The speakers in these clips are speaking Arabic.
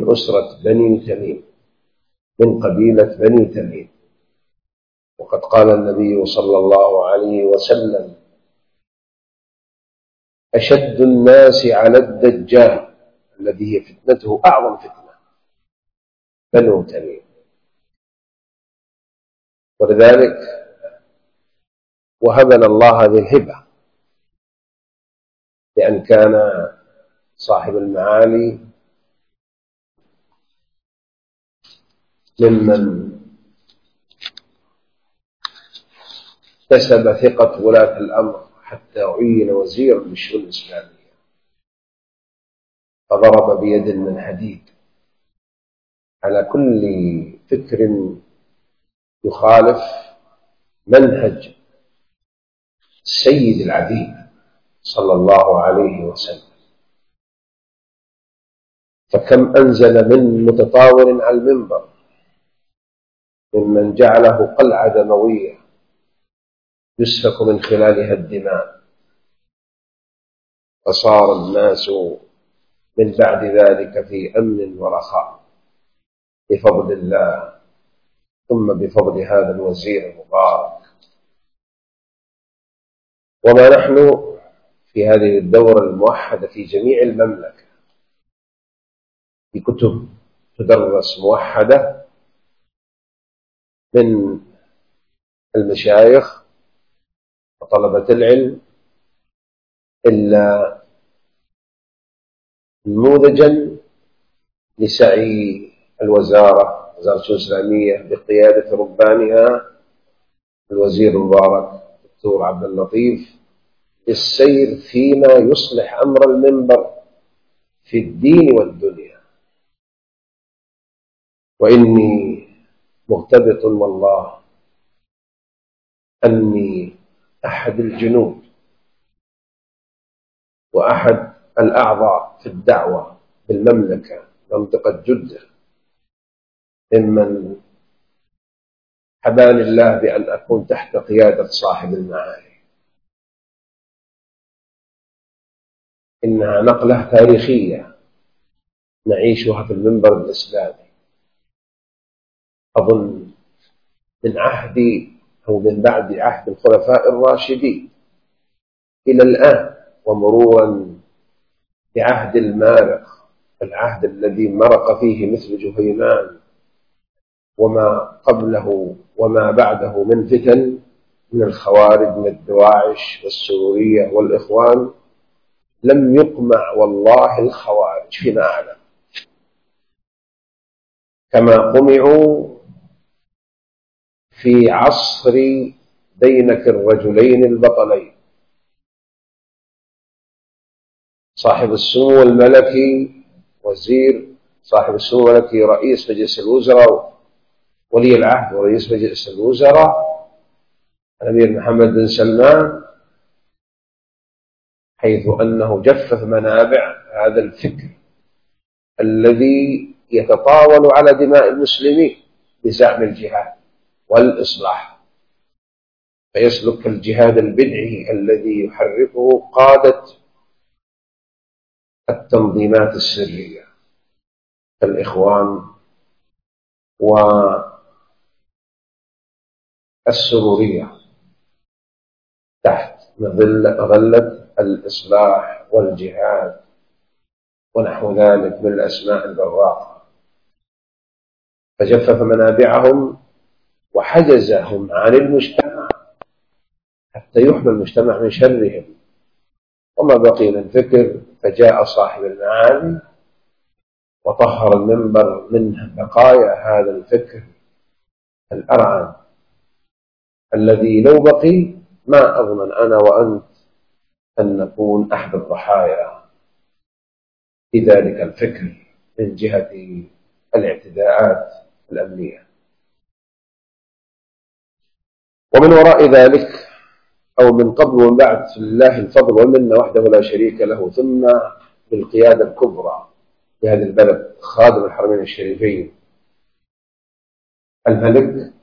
من أسرة بني تميم، من قبيلة بني تميم. وقد قال النبي صلى الله عليه وسلم: أشد الناس على الدجال الذي هي فتنته أعظم فتنة بنو تميم. ولذلك وهبنا الله هذه الهبة، لأن كان صاحب المعالي ممن كسب ثقة ولاة الأمر حتى عين وزيرا للشؤون الإسلامية، فضرب بيد من حديد على كل فكر يخالف منهج السيد العبيد صلى الله عليه وسلم. فكم أنزل من متطاول على المنبر ممن جعله قلعة دموية يسفك من خلالها الدماء، فصار الناس من بعد ذلك في أمن ورخاء بفضل الله، ثم بفضل هذا الوزير المبارك. وما نحن في هذه الدورة الموحدة في جميع المملكة في كتب تدرس موحدة من المشايخ وطلبة العلم، إلا نموذجا لسعي الوزارة، وزارة الشؤون الإسلامية بقيادة ربانها الوزير المبارك الدكتور عبد اللطيف، السير فيما يصلح أمر المنبر في الدين والدنيا. وإني مغتبط والله أني أحد الجنود وأحد الأعضاء في الدعوة بالمملكة منطقة جدة ممن حباني الله بأن أكون تحت قيادة صاحب المعالي. إنها نقلة تاريخية نعيشها في المنبر الإسلامي، أظن من عهد أو من بعد عهد الخلفاء الراشدين إلى الآن، ومرورا بعهد المارق، العهد الذي مرق فيه مثل جهينان وما قبله وما بعده من فتن من الخوارج من الدواعش والسرورية والإخوان. لم يقمع والله الخوارج فيما أعلم كما قمعوا في عصر دينك الرجلين البطلين، صاحب السمو الملكي وزير، صاحب السمو الملكي رئيس مجلس الوزراء ولي العهد ورئيس مجلس الوزراء الأمير محمد بن سلمان، حيث أنه جفف منابع هذا الفكر الذي يتطاول على دماء المسلمين بزعم الجهاد والإصلاح، فيسلك الجهاد البدعي الذي يحركه قادة التنظيمات السرية كالإخوان والسرورية تحت مظلة الإصلاح والجهاد ونحو ذلك من الأسماء البراقة. فجفف منابعهم وحجزهم عن المجتمع حتى يحمي المجتمع من شرهم، وما بقي من فكر. فجاء صاحب المعالي وطهر المنبر من بقايا هذا الفكر الأرعن الذي لو بقي ما أضمن أنا وأنت أن نكون أحد الضحايا في ذلك الفكر من جهة الاعتداءات الأمنية. ومن وراء ذلك أو من قبل ومن بعد لله الفضل والمنة وحده لا شريك له، ثم بالقيادة الكبرى لهذه البلد خادم الحرمين الشريفين الملك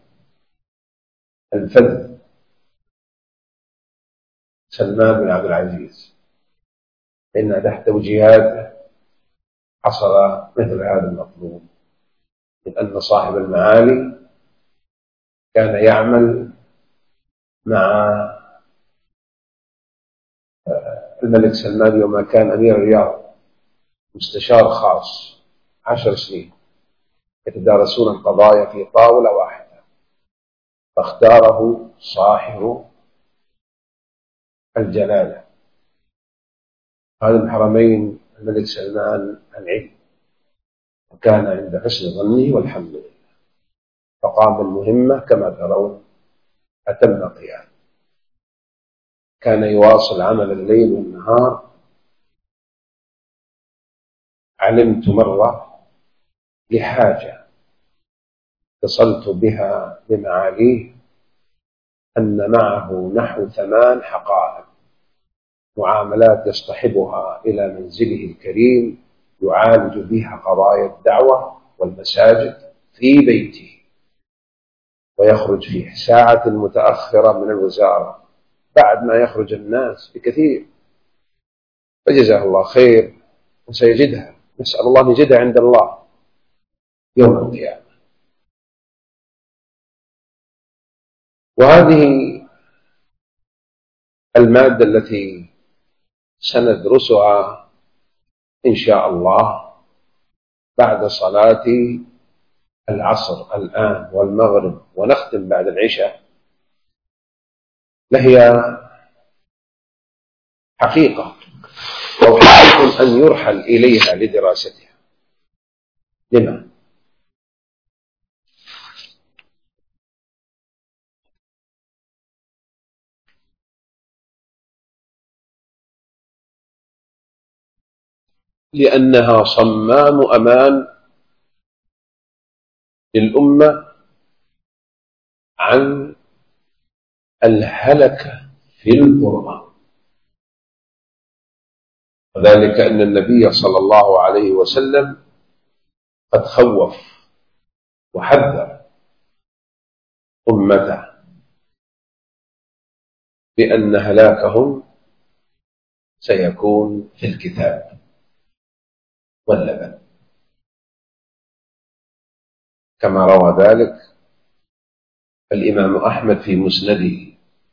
الفذ سلمان بن عبد العزيز، إن تحت توجيهاته حصل مثل هذا المطلوب من أن صاحب المعالي كان يعمل مع الملك سلمان يوم كان أمير الرياض مستشار خاص 10 سنين يتدارسون القضايا في طاولة واحدة، فاختاره صاحب الجلالة هذا الحرمين الملك سلمان العلم، وكان عند حسن ظنه والحمد لله، فقام بالمهمة كما ترون أتم قيام. كان يواصل عمل الليل والنهار. علمت مرة لحاجة اتصلت بها بمعاليه أن معه نحو 8 حقائب معاملات يصطحبها إلى منزله الكريم يعالج بها قضايا الدعوة والمساجد في بيته، ويخرج في ساعة متأخرة من الوزارة بعد ما يخرج الناس بكثير، فجزاه الله خير وسيجدها، نسأل الله أن يجدها عند الله يوم القيامة. وهذه المادة التي سندرسها إن شاء الله بعد صلاة العصر الآن والمغرب، ونختم بعد العشاء، لهي حقيقة أو حقيقة أن يرحل إليها لدراستها. لما؟ لأنها صمام أمان للأمة عن الهلكة في القرآن، وذلك أن النبي صلى الله عليه وسلم قد خوف وحذر أمته بأن هلاكهم سيكون في الكتاب واللبن، كما روى ذلك الإمام أحمد في مسنده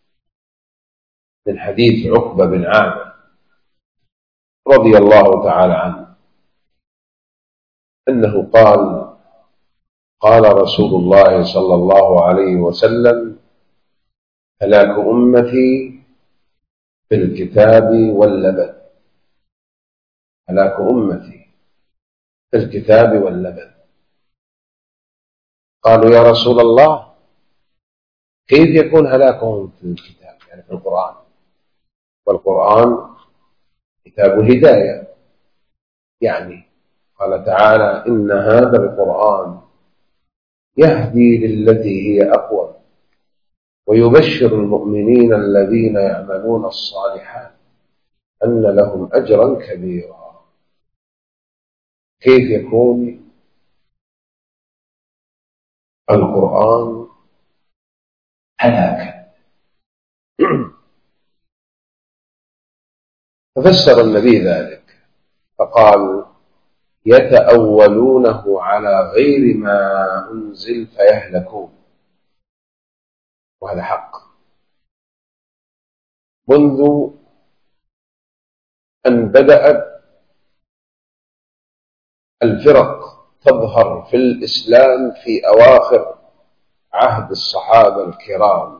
من حديث عقبة بن عامر رضي الله تعالى عنه أنه قال: قال رسول الله صلى الله عليه وسلم: هلاك أمتي في الكتاب واللبن. هلاك أمتي في الكتاب واللبن. قالوا: يا رسول الله، كيف يكون هلاكهم في الكتاب، يعني في القرآن؟ والقرآن كتاب هداية، يعني قال تعالى: إن هذا القرآن يهدي للتي هي أقوم ويبشر المؤمنين الذين يعملون الصالحات أن لهم أجرا كبيرا. كيف يكون القرآن هلاكا؟ ففسر النبي ذلك فقال: يتأولونه على غير ما أنزل فيهلكون. وهذا حق. منذ أن بدأت الفرق تظهر في الإسلام في أواخر عهد الصحابة الكرام،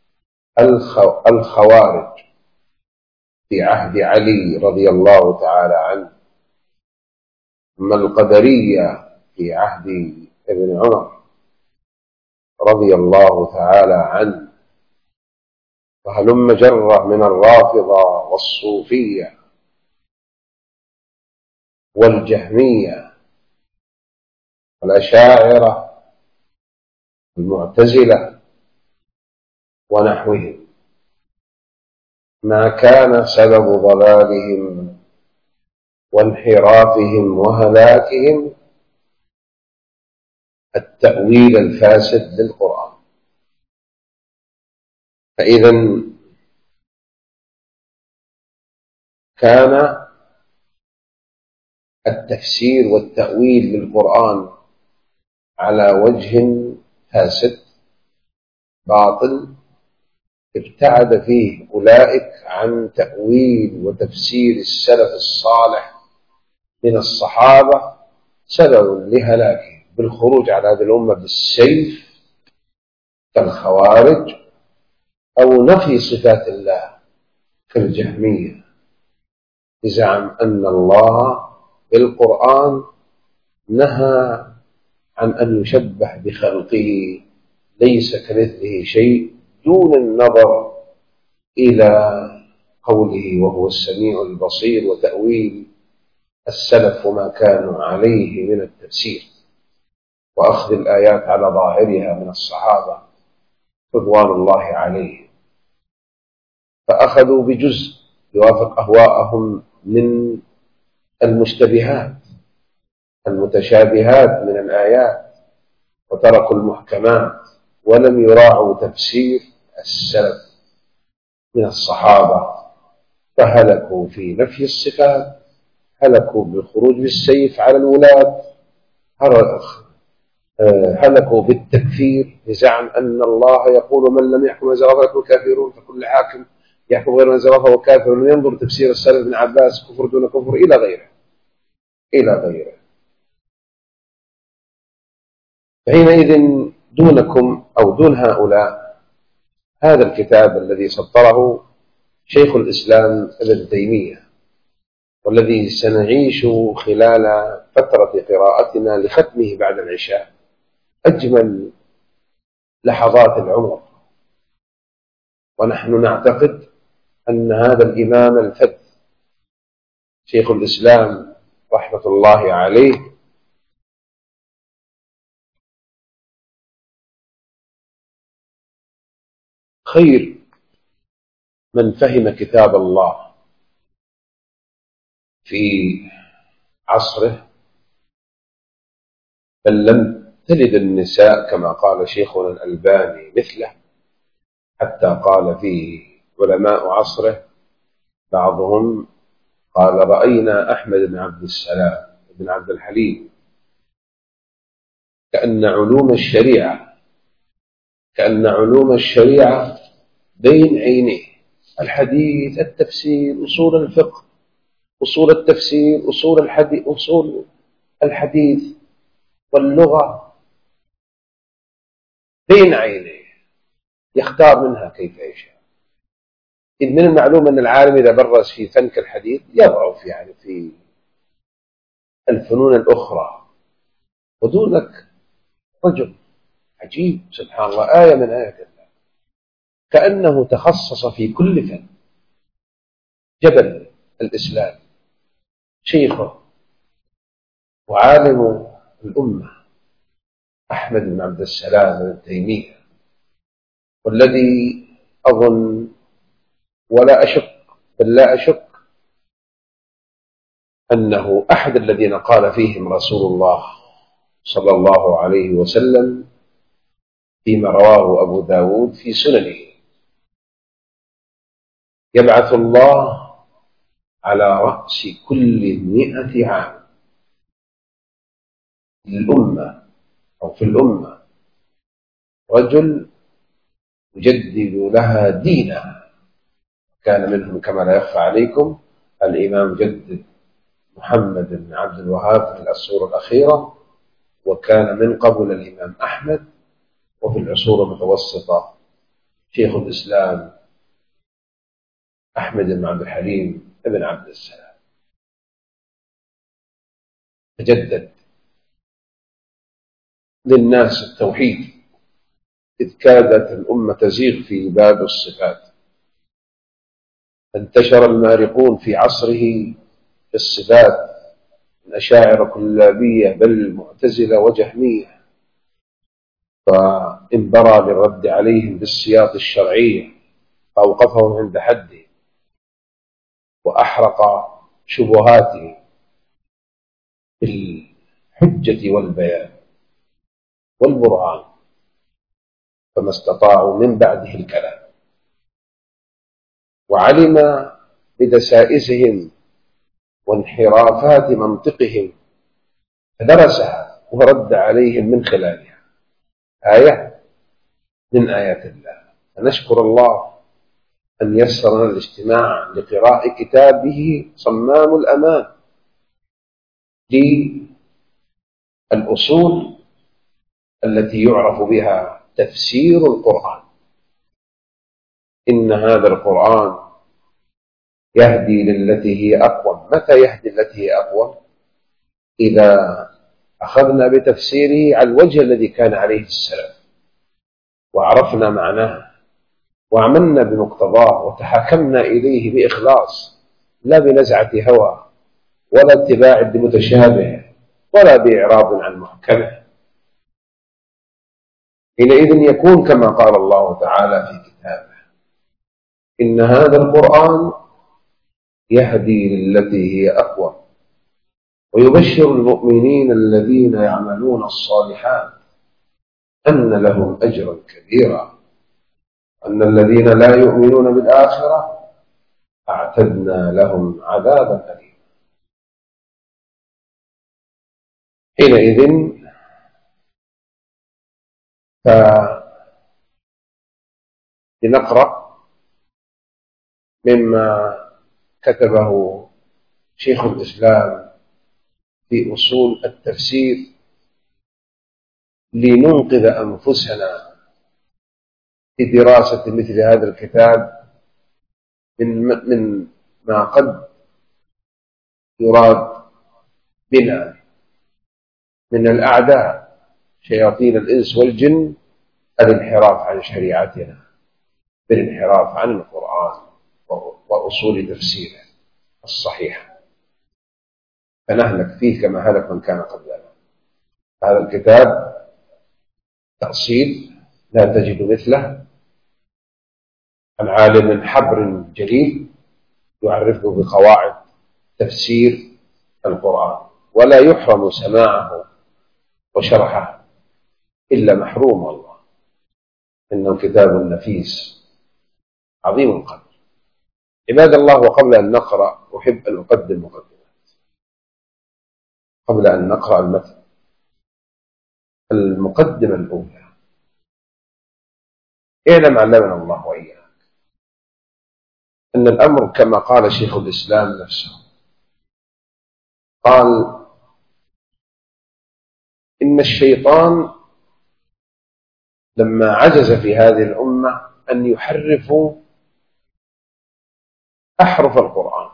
الخوارج في عهد علي رضي الله تعالى عنه، ثم القدرية في عهد ابن عمر رضي الله تعالى عنه، وهلم جرة من الرافضة والصوفية والجهمية والأشاعرة والمعتزلة ونحوهم. ما كان سبب ضلالهم وانحرافهم وهلاكهم التأويل الفاسد للقرآن. فإذا كان التفسير والتأويل للقرآن على وجه فاسد باطل ابتعد فيه أولئك عن تأويل وتفسير السلف الصالح من الصحابة، سبب لهلاكه بالخروج على هذه الأمة بالسيف كالخوارج، أو نفي صفات الله كالجهمية، بزعم أن الله بالقرآن نهى عن أن يشبه بخلقه، ليس كمثله شيء، دون النظر إلى قوله وهو السميع البصير، وتأويل السلف وما كانوا عليه من التفسير، وأخذ الآيات على ظاهرها من الصحابة رضوان الله عليهم، فأخذوا بجزء يوافق أهواءهم من المشتبهات المتشابهات من الآيات، وتركوا المحكمات، ولم يراعوا تفسير السلف من الصحابة، فهلكوا في نفي الصفات، هلكوا بالخروج بالسيف على الولاة، هلكوا بالتكفير بزعم أن الله يقول من لم يحكم ما زرفه فهو كافرون، فكل حاكم يحكم غير ما زرفه هو كافر، ومن ينظر تفسير السلف بن عباس كفر دون كفر إلى غيره إلى غيره. فحينئذ دونكم أو دون هؤلاء هذا الكتاب الذي سطره شيخ الإسلام ابن تيمية، والذي سنعيش خلال فترة قراءتنا لختمه بعد العشاء أجمل لحظات العمر، ونحن نعتقد أن هذا الإمام الفذ شيخ الإسلام رحمة الله عليه خير من فهم كتاب الله في عصره، بل لم تلد النساء كما قال شيخنا الألباني مثله، حتى قال فيه علماء عصره بعضهم قال رأينا أحمد بن عبد السلام بن عبد الحليم كأن علوم الشريعة بين عينيه، الحديث، التفسير، أصول الفقه، أصول التفسير، أصول الحديث واللغة بين عينيه، يختار منها كيف يشاء. إذ من المعلوم أن العالم إذا برز في فن كالحديث يضعف يعني في الفنون الأخرى، ودونك رجل عجيب سبحان الله، آية من آيات الله، كأنه تخصص في كل فن. جبل الإسلام، شيخه وعالم الأمة أحمد بن عبد السلام بن تيمية، والذي أظن ولا أشك بل لا أشك أنه أحد الذين قال فيهم رسول الله صلى الله عليه وسلم فيما رواه أبو داود في سننه: يبعث الله على رأس كل 100 عام للأمة أو في الأمة رجل يجدد لها دينها. كان منهم كما لا يخفى عليكم الإمام جدد محمد بن عبد الوهاب في العصور الأخيرة، وكان من قبل الإمام أحمد، وفي العصور المتوسطة شيخ الإسلام أحمد بن عبد الحليم بن عبد السلام، تجدد للناس التوحيد، إذ كادت الأمة تزيغ في باب الصفات، فانتشر المارقون في عصره في الصفات من أشاعرة كلابية بل معتزلة وجهمية، فانبرى للرد عليهم بالسياط الشرعية، فأوقفهم عند حده وأحرق شبهاته بالحجة والبيان والبرهان، فما استطاعوا من بعده الكلام، وعلم بدسائسهم وانحرافات منطقهم، فدرسها ورد عليهم من خلالها، آية من آيات الله. فنشكر الله أن يسر لنا الاجتماع لقراءة كتابه صمام الأمان للأصول التي يعرف بها تفسير القرآن. إن هذا القرآن يهدي للتي هي أقوم. متى يهدي التي هي أقوم؟ إذا أخذنا بتفسيره على الوجه الذي كان عليه السلف، وعرفنا معناه، وعملنا بمقتضاه، وتحاكمنا إليه بإخلاص، لا بنزعة هوى، ولا اتباع لمتشابه، ولا بإعراض عن محكمه. حينئذ يكون كما قال الله تعالى في كتابه: إن هذا القرآن يهدي للتي هي أقوم ويبشر المؤمنين الذين يعملون الصالحات أن لهم أجرا كبيرا، أن الذين لا يؤمنون بالآخرة أعتدنا لهم عذابا أليما. حينئذ لنقرأ مما كتبه شيخ الإسلام في أصول التفسير لننقذ أنفسنا في دراسة مثل هذا الكتاب من ما قد يراد بنا من الأعداء شياطين الإنس والجن الانحراف عن شريعتنا بالانحراف عن القرآن وأصول تفسيره الصحيحة، فنهلك فيه كما هلك من كان قبلنا. هذا الكتاب تأصيل لا تجد مثله عن عالم حبر جليل يعرفه بقواعد تفسير القرآن، ولا يحرم سماعه وشرحه إلا محروم والله، إنه كتاب نفيس عظيم القدر. عباد الله، وقبل أن نقرأ أحب أن أقدم مقدمات قبل أن نقرأ المتن. المقدمة الأولى: اعلم علمنا الله وإياك أن الأمر كما قال شيخ الإسلام نفسه، قال: إن الشيطان لما عجز في هذه الأمة أن يحرفوا أحرف القرآن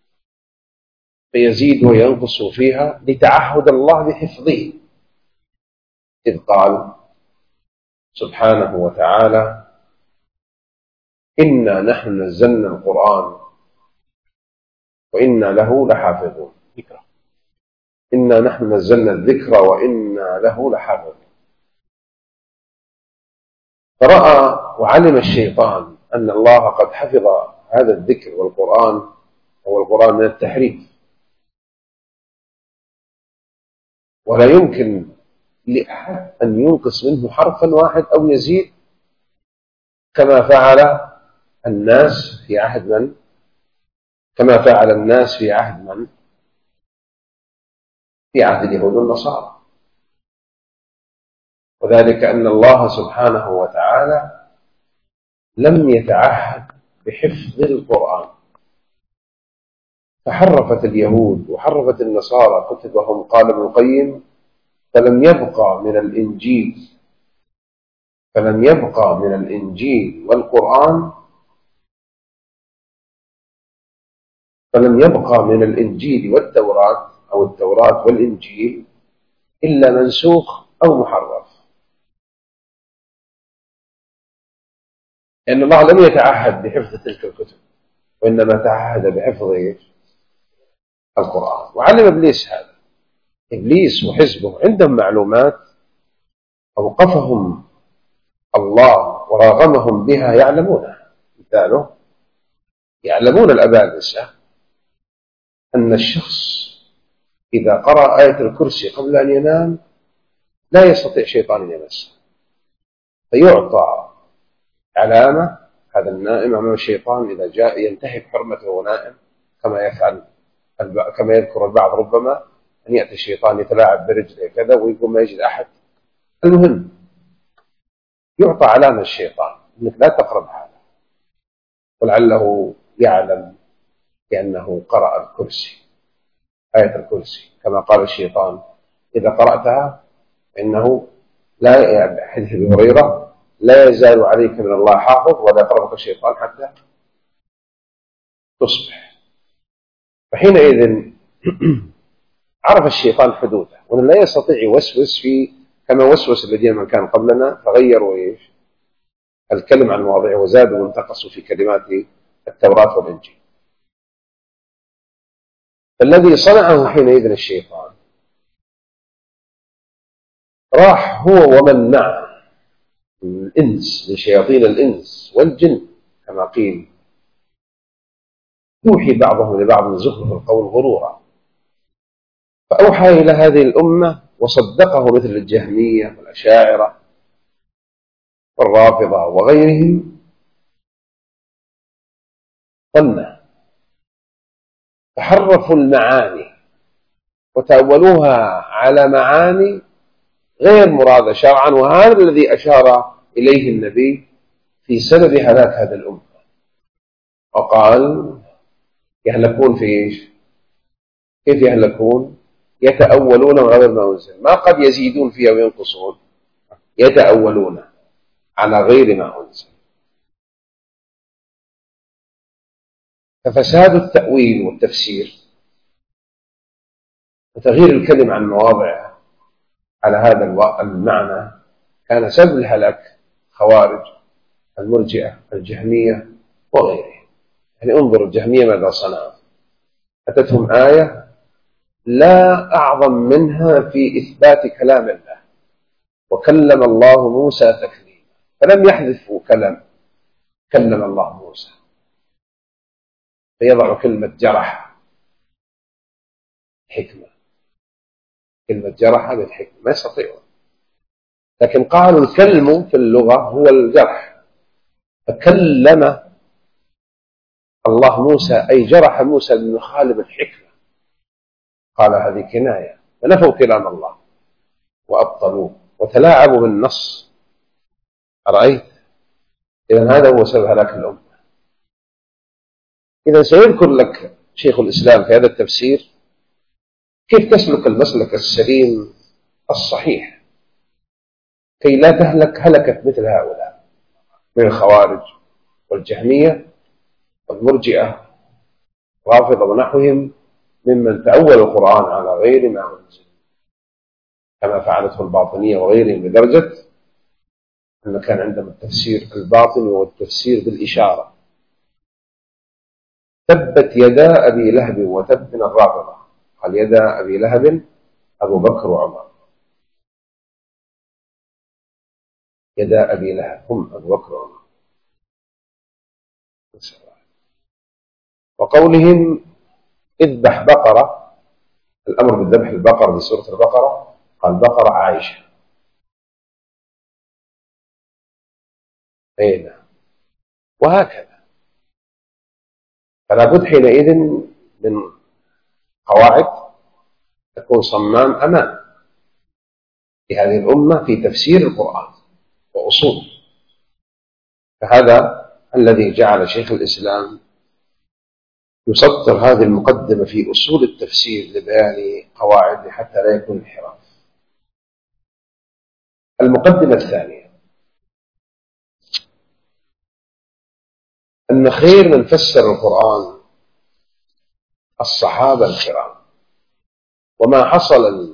فيزيد وينقص فيها لتعهد الله بحفظه، إذ قال سبحانه وتعالى: إنا نحن نزلنا القرآن وإنا له لحافظون. إنا نحن نزلنا الذكر وإنا له لحافظون. فرأى وعلم الشيطان أن الله قد حفظ هذا الذكر والقرآن، هو القرآن من التحريف، ولا يمكن لأحد أن ينقص منه حرفا واحد أو يزيد، كما فعل الناس في عهد من؟ كما فعل الناس في عهد من؟ في عهد اليهود والنصارى. وذلك أن الله سبحانه وتعالى لم يتعهد بحفظ القرآن، فحرفت اليهود وحرفت النصارى كتبهم. قال ابن القيم: فلم يبقى من الإنجيل والقرآن، فلم يبقى من الإنجيل والتوراة أو التوراة والإنجيل إلا منسوخ أو محرف، لأن الله لم يتعهد بحفظ تلك الكتب، وإنما تعهد بحفظ القرآن. وعلم إبليس هذا. إبليس وحزبه عندهم معلومات أوقفهم الله وراغمهم بها يعلمونها. مثاله: يعلمون الأبالسة أن الشخص إذا قرأ آية الكرسي قبل أن ينام لا يستطيع شيطان أن يمسه، فيعطى علامة هذا النائم أمام الشيطان إذا جاء ينتهك حرمته ونائم، كما يفعل كما يذكر البعض ربما أن يأتي الشيطان يتلاعب برجله كذا ويقوم ما يجد أحد. المهم يعطى علامة الشيطان أنك لا تقرب هذا، ولعله يعلم بأنه قرأ الكرسي، آية الكرسي، كما قال الشيطان إذا قرأتها إنه لا، يعني حديث أبي هريرة لا يزال عليك من الله حافظ ولا يقربك الشيطان حتى تصبح. فحينئذ عرف الشيطان حدوده، وأنه لا يستطيع يوسوس في كما وسوس الذين من كان قبلنا فغيروا إيش الكلم عن مواضعه وزادوا وانتقصوا في كلمات التوراة والإنجيل. فالذي صنعه حينئذ الشيطان راح هو ومن معه الإنس من شياطين الإنس والجن كما قيل يوحي بعضهم لبعض زخرف القول غرورا، فأوحى إلى هذه الأمة وصدقه مثل الجهمية والأشاعرة والرافضة وغيرهم ظنه، فحرفوا المعاني وتأولوها على معاني غير مرادة شرعا، وهذا الذي أشار إليه النبي في سبب هلاك هذه الأمة، وقال يهلكون في إيش؟ كيف يهلكون؟ يتأولون غير ما أنزل، ما قد يزيدون فيها وينقصون، يتأولون على غير ما أنزل. ففساد التأويل والتفسير وتغيير الكلمة عن مواضعها على هذا المعنى كان سبب الهلاك خوارج المرجئة الجهمية وغيرهم. يعني انظر الجهمية ماذا صنعوا، أتتهم آية لا أعظم منها في إثبات كلام الله، وكلم الله موسى تكليما، فلم يحذفوا كلم الله موسى، فيضع كلمة جرح حكمة، كلمة جرح هذه الحكمة ما يستطيعون، لكن قالوا الكلم في اللغة هو الجرح، فكلم الله موسى أي جرح موسى بمخالب الحكمة، قال هذه كناية، فنفوا كلام الله وأبطلوه وتلاعبوا بالنص. أرأيت؟ إذن هذا هو سبب هلاك الأمة. إذن سيذكر لك شيخ الإسلام في هذا التفسير كيف تسلك المسلك السليم الصحيح كي لا تهلك هلكت مثل هؤلاء من الخوارج والجهمية والمرجئة رافضة ونحوهم ممن تأول القرآن على غير ما أنزل، كما فعلته الباطنية وغيرهم، بدرجة أن كان عندهم التفسير الباطني والتفسير بالإشارة. تبت يدا أبي لهب وتب من الرافضة، قال يدا أبي لهب أبو بكر وعمر، يدا أبي لهب هم أبو بكر وعمر. وقولهم اذبح بقرة، الأمر بالذبح البقرة في سورة البقرة، قال بقرة عائشة، أين وهكذا. فلا بد حينئذ من قواعد تكون صمام أمان لهذه الأمة في تفسير القرآن وأصول. فهذا الذي جعل شيخ الإسلام يسطر هذه المقدمة في أصول التفسير لبيان قواعد حتى لا يكون انحراف. المقدمة الثانية أن خير من فسر القرآن الصحابة الكرام، وما حصل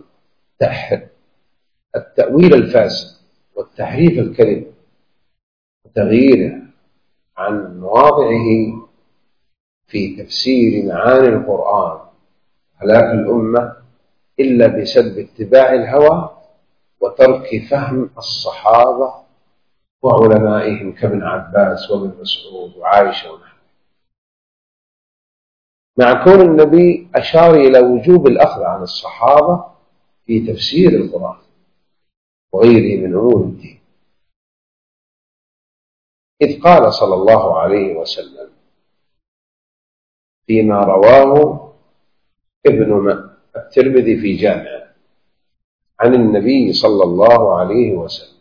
التأويل الفاسد والتحريف الكذب وتغييره عن مواضعه في تفسير معاني القرآن هلاك الأمة إلا بسبب اتباع الهوى وترك فهم الصحابة وعلمائهم كابن عباس وابن مسعود وعائشة ونحن، مع كون النبي أشار إلى وجوب الأخذ عن الصحابة في تفسير القرآن وغيره من أمور الدين، إذ قال صلى الله عليه وسلم فيما رواه الترمذي في جامعه عن النبي صلى الله عليه وسلم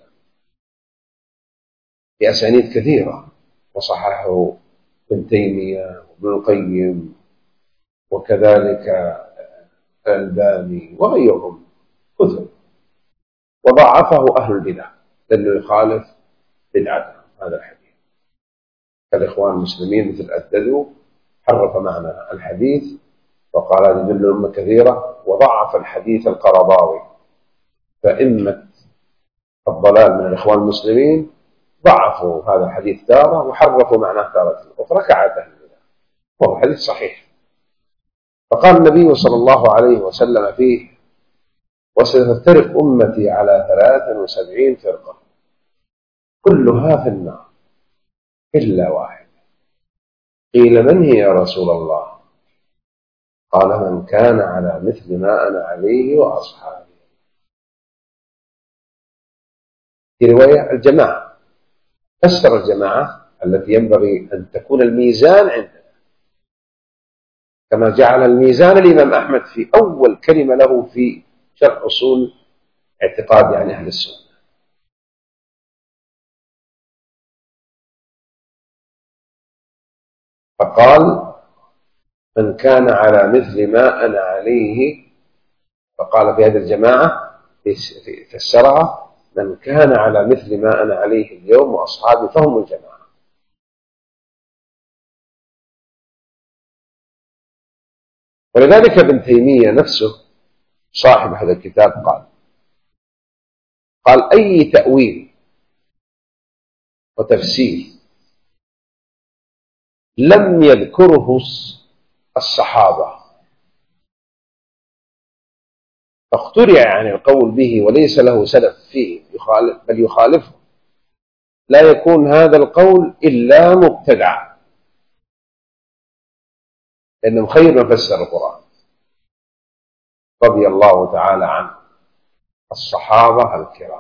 بأسانيد كثيرة، وصححه ابن تيمية وابن القيم وكذلك الألباني وغيرهم كثر، وضعفه أهل البدع لأنه يخالف بدعتهم هذا الحديث. كالإخوان المسلمين مثل أددوا حرف معنى الحديث وقال هذه من الأمة كثيرة، وضعف الحديث القرضاوي، فإمة الضلال من الإخوان المسلمين ضعفوا هذا الحديث تارة وحرفوا معناه تارة أخرى كعادة، وهو حديث صحيح. فقال النبي صلى الله عليه وسلم فيه: وستفترق أمتي على 73 فرقة كلها في النار إلا واحد. قيل: من هي يا رسول الله؟ قال: من كان على مثل ما أنا عليه وأصحابي. في رواية الجماعة، فسر الجماعة التي ينبغي أن تكون الميزان عندنا، كما جعل الميزان الإمام أحمد في أول كلمة له في شرح أصول اعتقاد يعني أهل السنة. فقال: من كان على مثل ما أنا عليه، فقال في هذه الجماعة فسرها: من كان على مثل ما أنا عليه اليوم وأصحابي فهم الجماعة. ولذلك ابن تيمية نفسه صاحب هذا الكتاب قال أي تأويل وتفسير لم يذكره الصحابة فاخترع عن القول به وليس له سلف فيه بل يخالفه، لا يكون هذا القول إلا مبتدع، لأنه خير من فسر القرآن رضي الله تعالى عن الصحابة الكرام.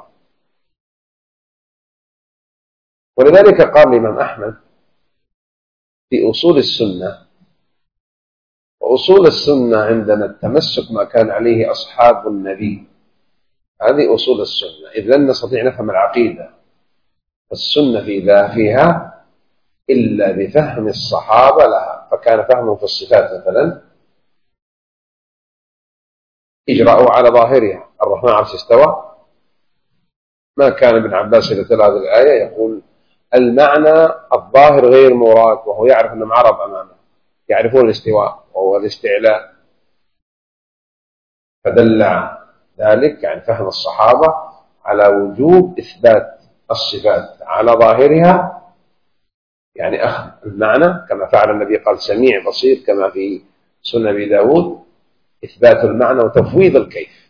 ولذلك قال الإمام أحمد في أصول السنة: وأصول السنة عندنا التمسك ما كان عليه أصحاب النبي. هذه أصول السنة، إذ لن نستطيع نفهم العقيدة السنة فيها إلا بفهم الصحابة لها. فكان فهمهم في الصفات مثلا إجراءه على ظاهرها: الرحمن على العرش استوى. ما كان ابن عباس إذا تلا هذه الآية يقول المعنى الظاهر غير مراد، وهو يعرف أنهم عرب أمامه يعرفون الاستواء وهو الاستعلاء، فدل ذلك يعني فهم الصحابة على وجوب إثبات الصفات على ظاهرها، يعني أخذ المعنى كما فعل النبي، قال سميع بصير كما في سنة أبي داود، إثبات المعنى وتفويض الكيف.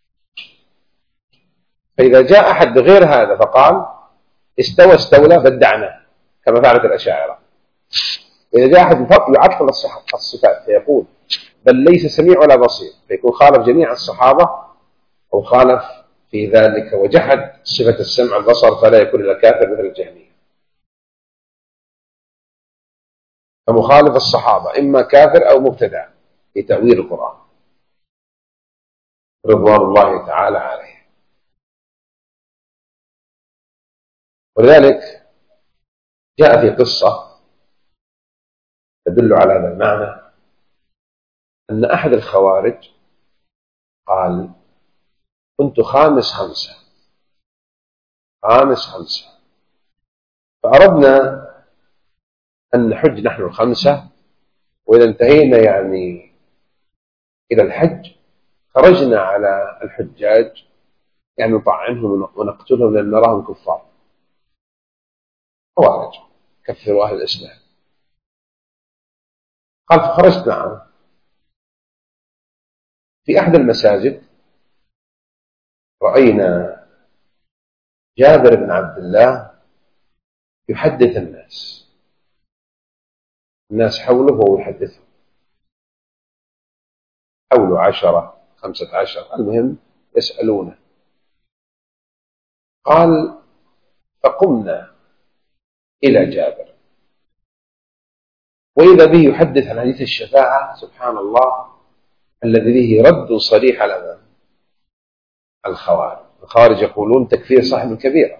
فإذا جاء أحد غير هذا فقال استوى استولى بدعناه كما فعلت الأشاعرة. وإذا جاء أحد يعطل الصفات فيقول بل ليس سميع ولا بصير، فيكون خالف جميع الصحابة أو خالف في ذلك وجحد صفة السمع والبصر، فلا يكون إلا كافر مثل الجهمية. فمخالف الصحابة إما كافر أو مبتدع في تأويل القرآن رضوان الله تعالى عليه. ولذلك جاء في قصة تدل على هذا المعنى، أن أحد الخوارج قال كنت خامس خمسة، فأردنا أن نحج نحن الخمسة، وإذا انتهينا يعني إلى الحج خرجنا على الحجاج يعني نطعنهم ونقتلهم لأن نراهم كفار خوارج كفروا أهل الإسلام. قال فخرجت معهم في أحد المساجد، رأينا جابر بن عبد الله يحدث الناس حوله وهو يحدثهم، حوله 10 15 المهم يسألونه. قال فقمنا إلى جابر وإذا به يحدث عن حديث الشفاعة، سبحان الله، الذي به رد صريح على الخوارج. الخوارج يقولون تكفير صاحب الكبيرة،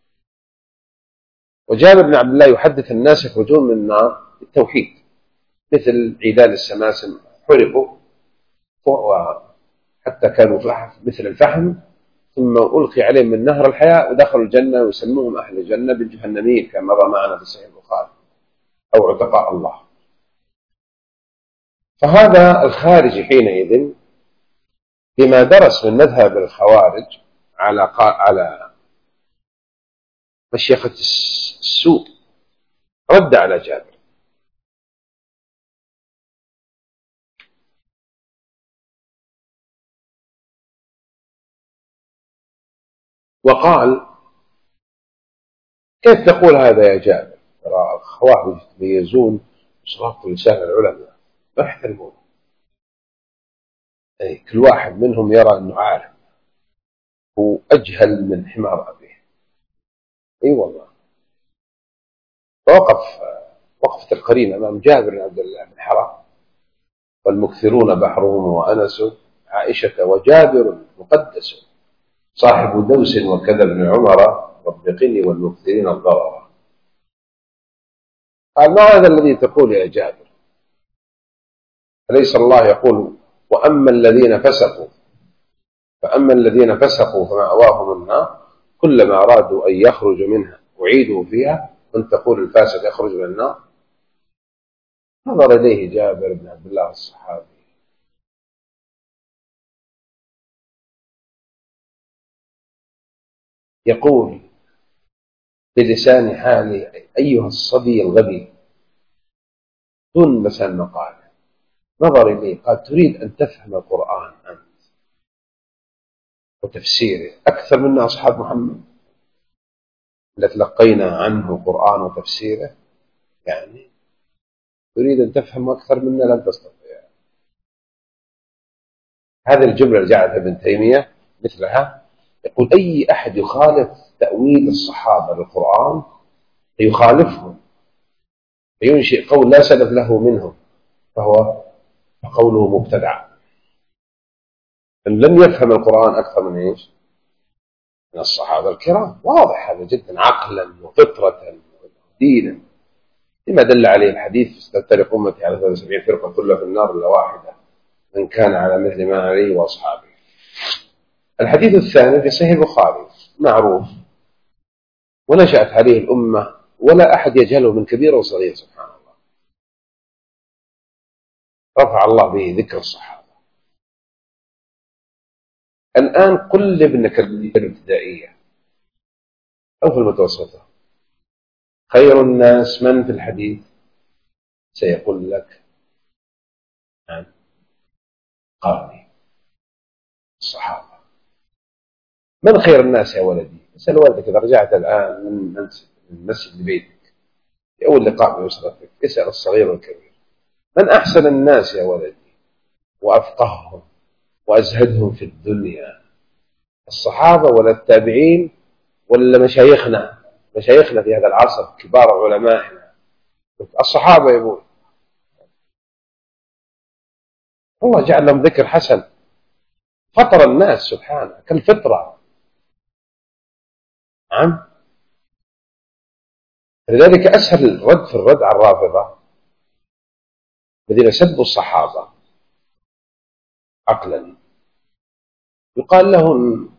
وجابر بن عبد الله يحدث الناس يخرجون من النار بالتوحيد، مثل عيدان السماسم حرقوا وحتى كانوا مثل الفحم، ثم ألقي عليهم من نهر الحياة ودخلوا الجنة، ويسموهم أهل الجنة بالجهنميين كما مضى معنا في صحيح البخاري، أو عتقاء الله. فهذا الخارجي حينئذ بما درس من مذهب الخوارج على مشيخة السوء رد على جابر، وقال: كيف تقول هذا يا جابر؟ ترى الخوارج يتميزون بصراط لسان العلماء ما يحترمون، أي كل واحد منهم يرى أنه عالم، هو أجهل من حمار أبيه. أي والله. وقفت القرين أمام جابر بن عبد الله بن حرام، والمكثرون بحرهم وأنس عائشة وجابر مقدس، صاحب دوس وكذا ابن عمر ربقني والمكثرين الضرر. قال: ما هذا الذي تقول يا جابر؟ أليس الله يقول: وأما الذين فسقوا فمأواهم النار كلما أرادوا أن يخرجوا منها أعيدوا فيها، أن تقول الفاسق يخرج من النار؟ نظر إليه جابر بن عبد الله الصحابي يقول بلسان حالي: أيها الصبي الغبي، دون مثل مقال. نظر إليه قال: تريد أن تفهم القرآن أنت وتفسيره أكثر منا أصحاب محمد الذي تلقينا عنه القرآن وتفسيره؟ يعني تريد أن تفهم أكثر منا؟ لن تستطيع. هذه الجملة جعلها ابن تيمية مثلها، يقول: أي أحد يخالف تأويل الصحابة للقرآن يخالفهم فينشئ قول لا سلف له منهم، فهو قوله مبتدع. لم يفهم القرآن أكثر من إيش؟ من الصحابة الكرام. واضح هذا جدا، عقلا وفطرة ودينا، لما دل عليه الحديث: ستفترق أمتي على 73 فرقة كلها في النار إلا واحدة، من كان على مثل ما عليه وأصحابه. الحديث الثاني في صحيح البخاري معروف ونشأت عليه الأمة، ولا أحد يجهله من كبير وصغير، سبحان الله. رفع الله به ذكر الصحابة. الآن قل لابنك في الابتدائية أو في المتوسطة: خير الناس من في الحديث؟ سيقول لك: قرني، الصحابة. من خير الناس يا ولدي؟ اسأل والدك إذا رجعت الآن من المسجد لبيتك في أول لقاء بأسرتك، اسأل الصغير والكبير: من أحسن الناس يا ولدي وأفقههم وأزهدهم في الدنيا؟ الصحابة ولا التابعين ولا مشايخنا في هذا العصر كبار علمائنا؟ الصحابة يا ابوي. الله جعل لهم ذكر حسن، فطر الناس سبحانه كالفطرة. نعم. لذلك أسهل الرد في الرد على الرافضة الذين سبوا الصحابة عقلا، يقال لهم: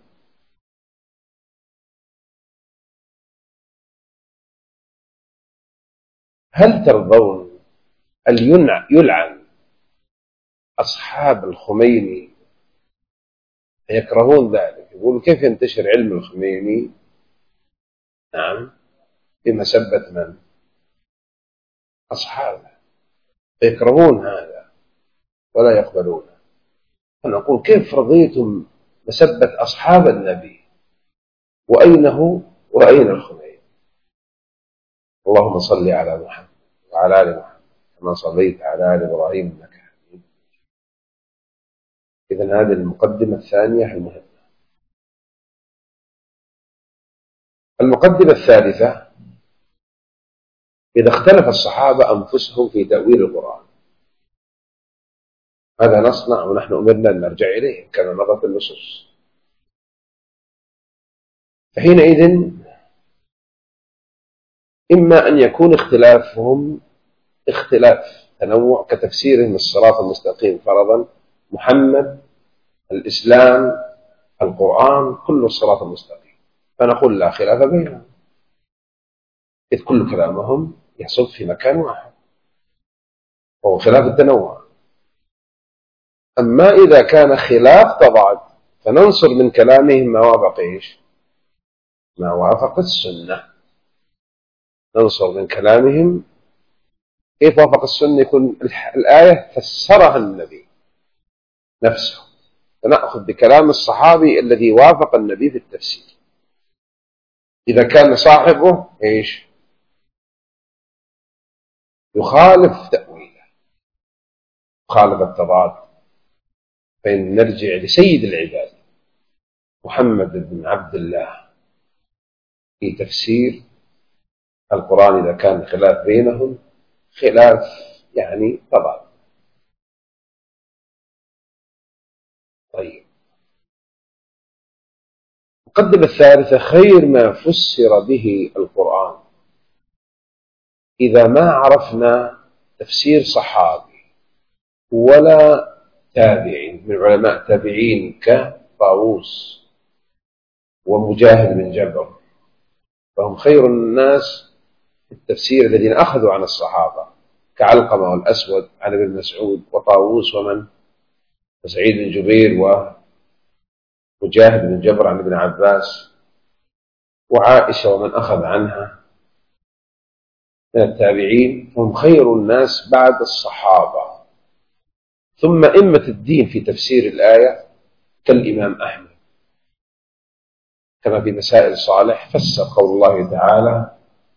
هل ترضون أن يلعن أصحاب الخميني؟ يكرهون ذلك، يقولون: كيف ينتشر علم الخميني؟ نعم، بمسبة من؟ أصحابه. يكرهون هذا ولا يقبلونه. فنقول: كيف رضيتم مسبة أصحاب النبي وأين هو وأين الخميني؟ اللهم صل على محمد وعلى آل محمد كما صليت على آل إبراهيم إنك حميد. إذن هذه المقدمة الثانية المهمة. المقدمة الثالثة: إذا اختلف الصحابة أنفسهم في تأويل القرآن، هذا نصنع ونحن أمرنا أن نرجع إليه كما مضت النصوص. فحينئذ إما أن يكون اختلافهم اختلاف تنوع كتفسيرهم الصراط المستقيم فرضا، محمد، الإسلام، القرآن، كل الصراط المستقيم، فنقول لا خلاف بينهم إذ كل كلامهم يصب في مكان واحد وهو خلاف التنوع. أما إذا كان خلاف تضاد فننصر من كلامهم ما وافق إيش؟ ما وافق السنة. ننصر من كلامهم كيف وافق السنة، يكون الآية فسرها النبي نفسه، فنأخذ بكلام الصحابي الذي وافق النبي في التفسير. إذا كان صاحبه إيش؟ يخالف تأويله، يخالف التضاد، فإن نرجع لسيد العباد محمد بن عبد الله في تفسير القرآن إذا كان خلاف بينهم خلاف يعني تضاد. طيب، المقدمة الثالثة: خير ما فسر به القرآن إذا ما عرفنا تفسير صحابي ولا تابعين من علماء تابعين كطاووس ومجاهد بن جبر، فهم خير الناس في التفسير الذين أخذوا عن الصحابة كعلقمة والأسود عن ابن مسعود وطاووس ومن وسعيد بن جبير ومجاهد بن جبر عن ابن عباس وعائشة ومن أخذ عنها من التابعين، فهم خير الناس بعد الصحابة. ثم أئمة الدين في تفسير الآية كالإمام أحمد كما في مسائل صالح فسر قول الله تعالى: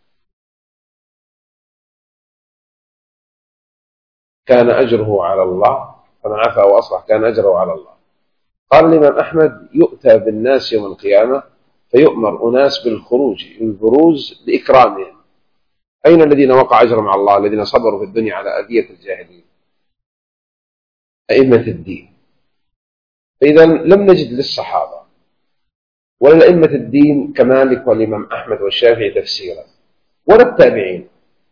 كان أجره على الله، فمن عفا وأصلح كان أجره على الله. قال الإمام أحمد: يؤتى بالناس يوم القيامة فيؤمر أناس بالخروج البروز لإكرامهم. أين الذين وقع أجرهم على الله؟ الذين صبروا في الدنيا على أذية الجاهلين، أئمة الدين. فإذا لم نجد للصحابة ولا لأئمة الدين كمالك والإمام أحمد والشافعي تفسيرا ولا التابعين،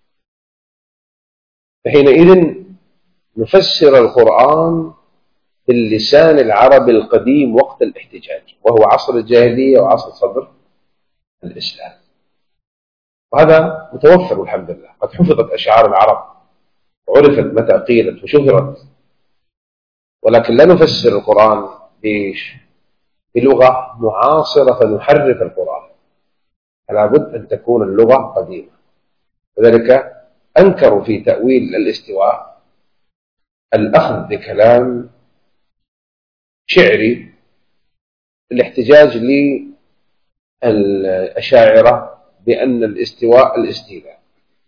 فحينئذ نفسر القرآن باللسان العربي القديم وقت الاحتجاج، وهو عصر الجاهلية وعصر صدر الإسلام. وهذا متوفر والحمد لله، قد حفظت أشعار العرب وعرفت متى قيلت وشهرت، ولكن لا نفسر القرآن بلغة معاصرة فنحرف القرآن، فلا بد أن تكون اللغة قديمة. وذلك أنكروا في تأويل الاستواء الأخذ بكلام شعري الاحتجاج للأشاعرة بأن الاستواء الاستيلاء،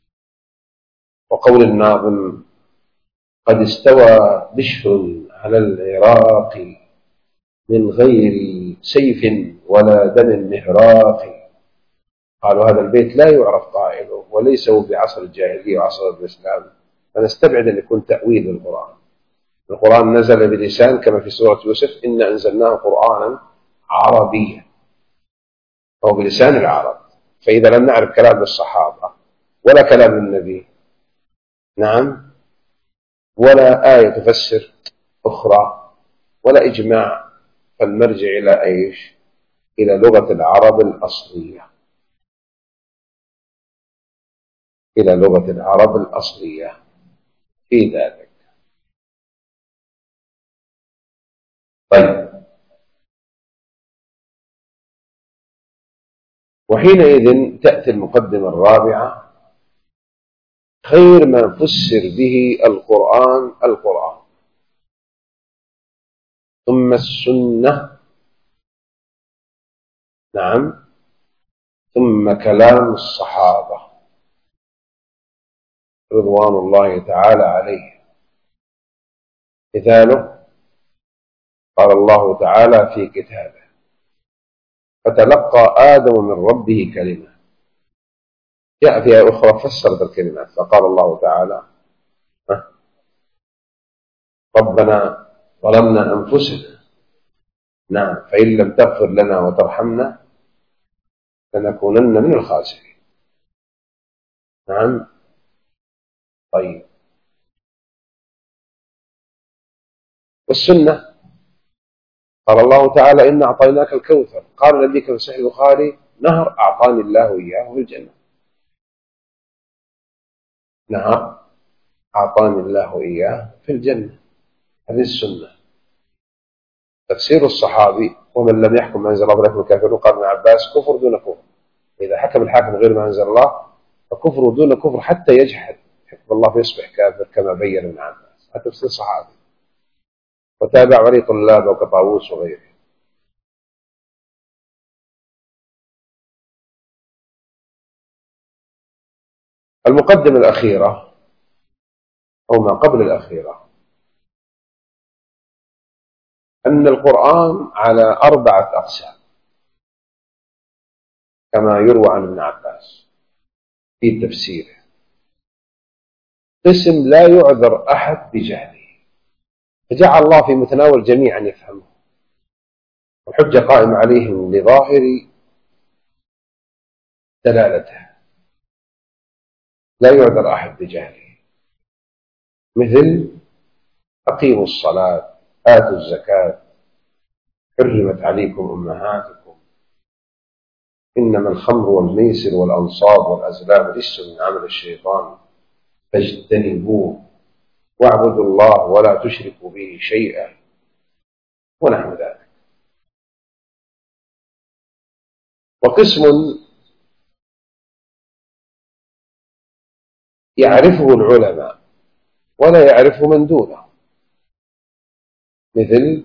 وقول الناظم: قد استوى بشر على العراق من غير سيف ولا دم مهراق. قالوا هذا البيت لا يعرف قائله وليس هو بعصر الجاهلية وعصر الإسلام، فنستبعد أن يكون تأويل القرآن. القرآن نزل بلسان كما في سورة يوسف: إن أنزلناه قرآنا عربيا، أو بلسان العرب. فإذا لم نعرف كلام الصحابة ولا كلام النبي، نعم، ولا آية تفسر أخرى ولا إجماع، فالمرجع إلى إيش؟ إلى لغة العرب الأصلية، إلى لغة العرب الأصلية في ذلك. طيب، وحينئذ تأتي المقدمة الرابعة: خير ما فسر به القرآن القرآن، ثم السنة، نعم، ثم كلام الصحابة رضوان الله تعالى عليه. مثاله قال الله تعالى في كتابه: فتلقى آدم من ربه كلمة. جاء في آية أخرى فسرت الكلمات، فقال الله تعالى: ربنا ظلمنا أنفسنا. نعم، فإن لم تغفر لنا وترحمنا لنكونن من الخاسرين. نعم. طيب، والسنة قال الله تعالى إن أعطيناك الكوثر، قال النبي في صحيح البخاري نهر أعطاني الله إياه في الجنة. نهر أعطاني الله إياه في الجنة، هذه السنة. تفسير الصحابي ومن لم يحكم ما أنزل الله فليكن كافر، قال ابن عباس كفر دون كفر، إذا حكم الحاكم غير ما أنزل الله فكفر دون كفر حتى يجحد حكم الله فيصبح كافر كما بين ابن عباس. هذا تفسير صحابي وتابع عليه طلاب وكطاووس وغيره. المقدمة الأخيرة أو ما قبل الأخيرة أن القرآن على 4 أقسام كما يروى عن ابن عباس في تفسيره. قسم لا يعذر أحد بجهله، فجعل الله في متناول جميع أن يفهمه، والحجة قائمة عليهم لظاهر دلالته، لا يعذر أحد بجهله، مثل أقيموا الصلاة، آتوا الزكاة، حرمت عليكم أمهاتكم، إنما الخمر والميسر والأنصاب والأزلام رجس من عمل الشيطان فاجتنبوه واعبدوا الله ولا تشركوا به شيئا، ونحو ذلك. وقسم يعرفه العلماء ولا يعرفه من دونه، مثل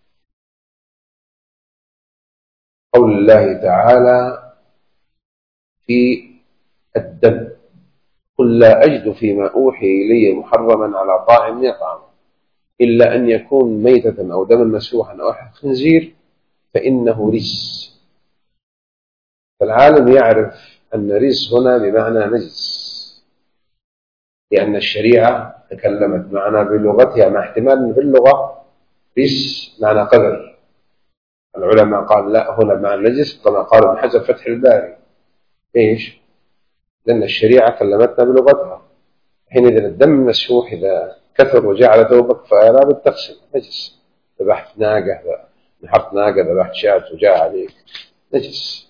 قول الله تعالى في الدم قل لا أجد فيما أوحي إلي محرما على طاعم يطعمه إلا أن يكون ميتة أو دما مسفوحا أو لحم خنزير فإنه رجس. فالعالم يعرف أن رجس هنا بمعنى نجس، لأن الشريعة تكلمت معنا بلغتها، مع احتمال أن في اللغة رجس معنى قذر. العلماء قال لا، هنا معنى نجس كما قال ابن حجر فتح الباري. إيش؟ لأن الشريعة كلمتنا بلغتها. حينئذ الدم المسفوح إذا كثر وجعل ثوبك فلا بد تغسل، نجس. ذبحت ناقة، نحرت ناقة، ذبحت شاة وجاء عليك، نجس.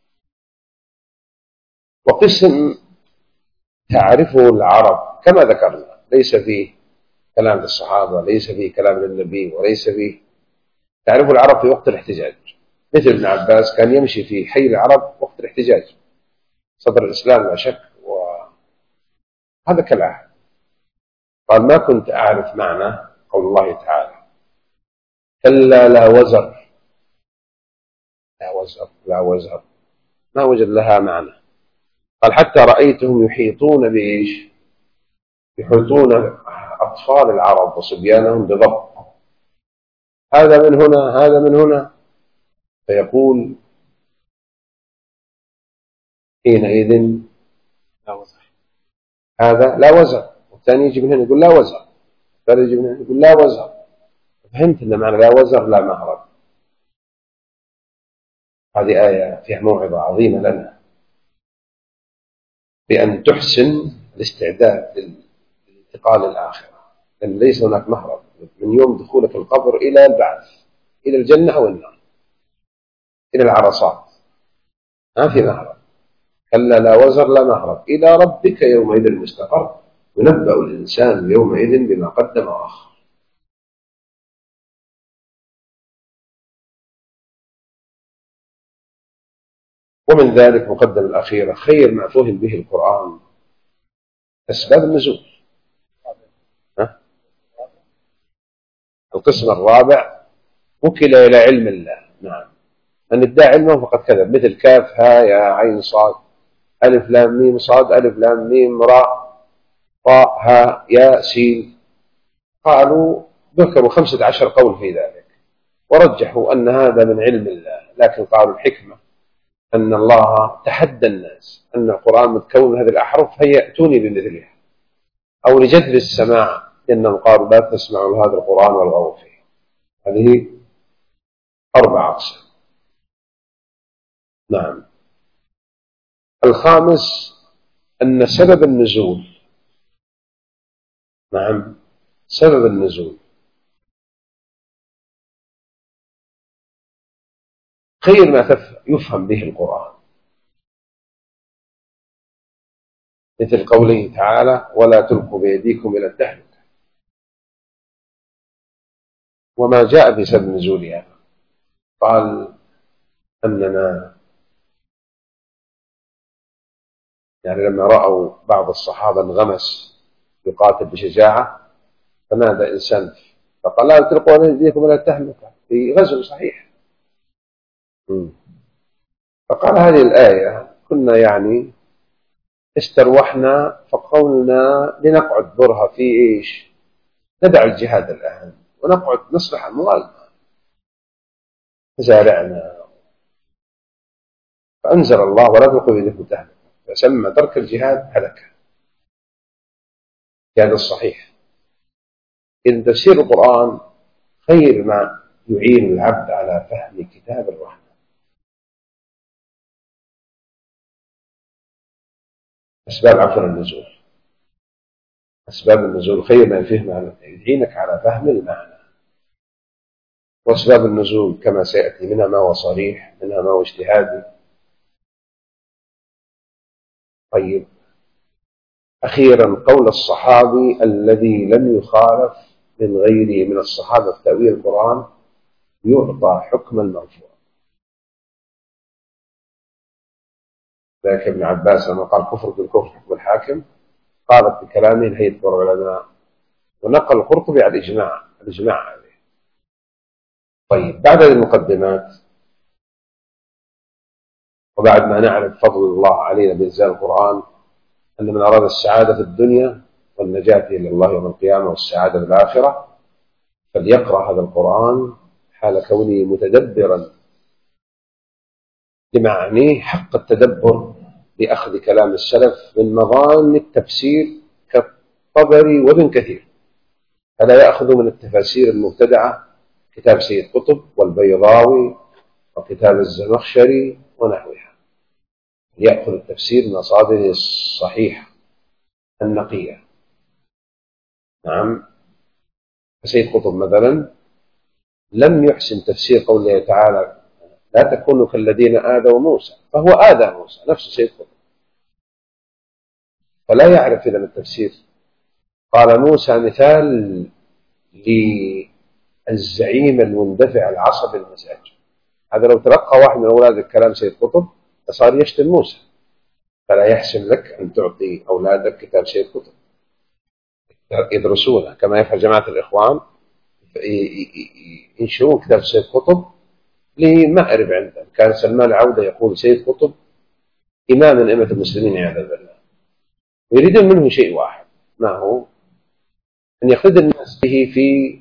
وقسم تعرفه العرب كما ذكرنا، ليس فيه كلام للصحابة، ليس فيه كلام للنبي، وليس فيه، تعرفه العرب في وقت الاحتجاج، مثل ابن عباس كان يمشي في حي العرب وقت الاحتجاج، صدر الإسلام لا شك، وهذا كالعهد. قال ما كنت أعرف معنى قول الله تعالى كلا لا وزر، لا وزر لا وزر، ما وجد لها معنى. قال حتى رأيتهم يحيطون بإيش؟ يحيطون أطفال العرب وصبيانهم بضبط، هذا من هنا هذا من هنا، فيقول حينئذ لا وزر، هذا لا وزر، والثاني يجي من هنا يقول لا وزر، الثالث يجي من هنا يقول لا وزر. فهمت أن معنى لا وزر لا مهرب. هذه آية فيها موعظة عظيمة لنا بأن تحسن الاستعداد للانتقال للآخرة، لأن ليس هناك مهرب من يوم دخولك القبر إلى البعث، إلى الجنة أو النار، إلى العرصات، ما في مهرب. كلا لا وزر لا مهرب، إلى ربك يومئذ المستقر ينبأ الإنسان يومئذ بما قدم وأخر. ومن ذلك مقدم الأخيرة خير ما فهم به القرآن أسباب النزول. القسم الرابع وكل إلى علم الله. نعم، من ادعى علمه فقد كذب، مثل كاف ها يا عين صاد ألف لام ميم صاد ألف لام ميم راء طاء ها يا سين. قالوا ذكروا 15 قول في ذلك ورجحوا أن هذا من علم الله، لكن قالوا الحكمة أن الله تحدى الناس أن القرآن متكون من هذه الأحرف فيأتوني بمثلها، أو لجذب السماع إنهم قالوا لا تسمعوا لهذا القرآن والغوا فيه. هذه 4 أقسام. نعم. الخامس أن سبب النزول، نعم، سبب النزول خير ما يفهم به القرآن، مثل قوله تعالى ولا تلقوا بأيديكم إلى التهلكة. وما جاء بسبب نزولها قال أننا يعني لما رأوا بعض الصحابة انغمس يقاتل بشجاعة فنادى إنسان فقال لا تلقوا بأيديكم إلى التهلكة في غزو صحيح. فقال هذه الآية كنا يعني استروحنا فقولنا لنقعد برها في إيش، ندع الجهاد الآن ونقعد نصلح أموالنا مزارعنا. فأنزل الله ولا تلقوا بيدكم تهلكة، فسمى ترك الجهاد هلكة. هذا الصحيح. إن تفسير القرآن خير ما يعين العبد على فهم كتاب الرحمن. أسباب عفوا النزول، أسباب النزول خير ما يفهم يعينك على فهم المعنى. وأسباب النزول كما سيأتي منها ما هو صريح منها ما هو اجتهادي. طيب، أخيرا قول الصحابي الذي لم يخالف من غيره من الصحابة في تأويل القرآن يعطى حكم المرفوع. ذاك ابن عباس لما قال كفر بالكفر حكم الحاكم قالت بكلامه الهيئة العلماء، ونقل القرطبي على الإجماع عليه. طيب، بعد المقدمات وبعد ما نعرف فضل الله علينا بإنزال القرآن، أن من أراد السعادة في الدنيا والنجاة إلى الله يوم القيامة والسعادة في الآخرة فليقرأ هذا القرآن حال كونه متدبرا لمعانيه حق التدبر بأخذ كلام السلف من مظان التفسير كالطبري وابن كثير، فلا يأخذ من التفاسير المبتدعة كتاب سيد قطب والبيضاوي وكتاب الزمخشري ونحوها، يأخذ التفسير من مصادره الصحيحة النقية. نعم. سيد قطب مثلا لم يحسن تفسير قوله تعالى لا تكونوا كالذين آذوا موسى، فهو آذى موسى نفسه سيد قطب، فلا يعرف إذا التفسير. قال موسى مثال للزعيم المندفع العصبي المزاج، هذا لو تلقى واحد من أولاد كلام سيد قطب فصار يشتم موسى، فلا يحسن لك أن تعطي أولادك كتاب سيد قطب يدرسونه كما يفعل جماعة الإخوان، ينشرون كتاب سيد قطب لمأرب عندهم. كان سلمان العودة يقول سيد قطب إمام من أئمة المسلمين عياذا بالله، ويريدون منه شيء واحد، ما هو أن يقتدي الناس به في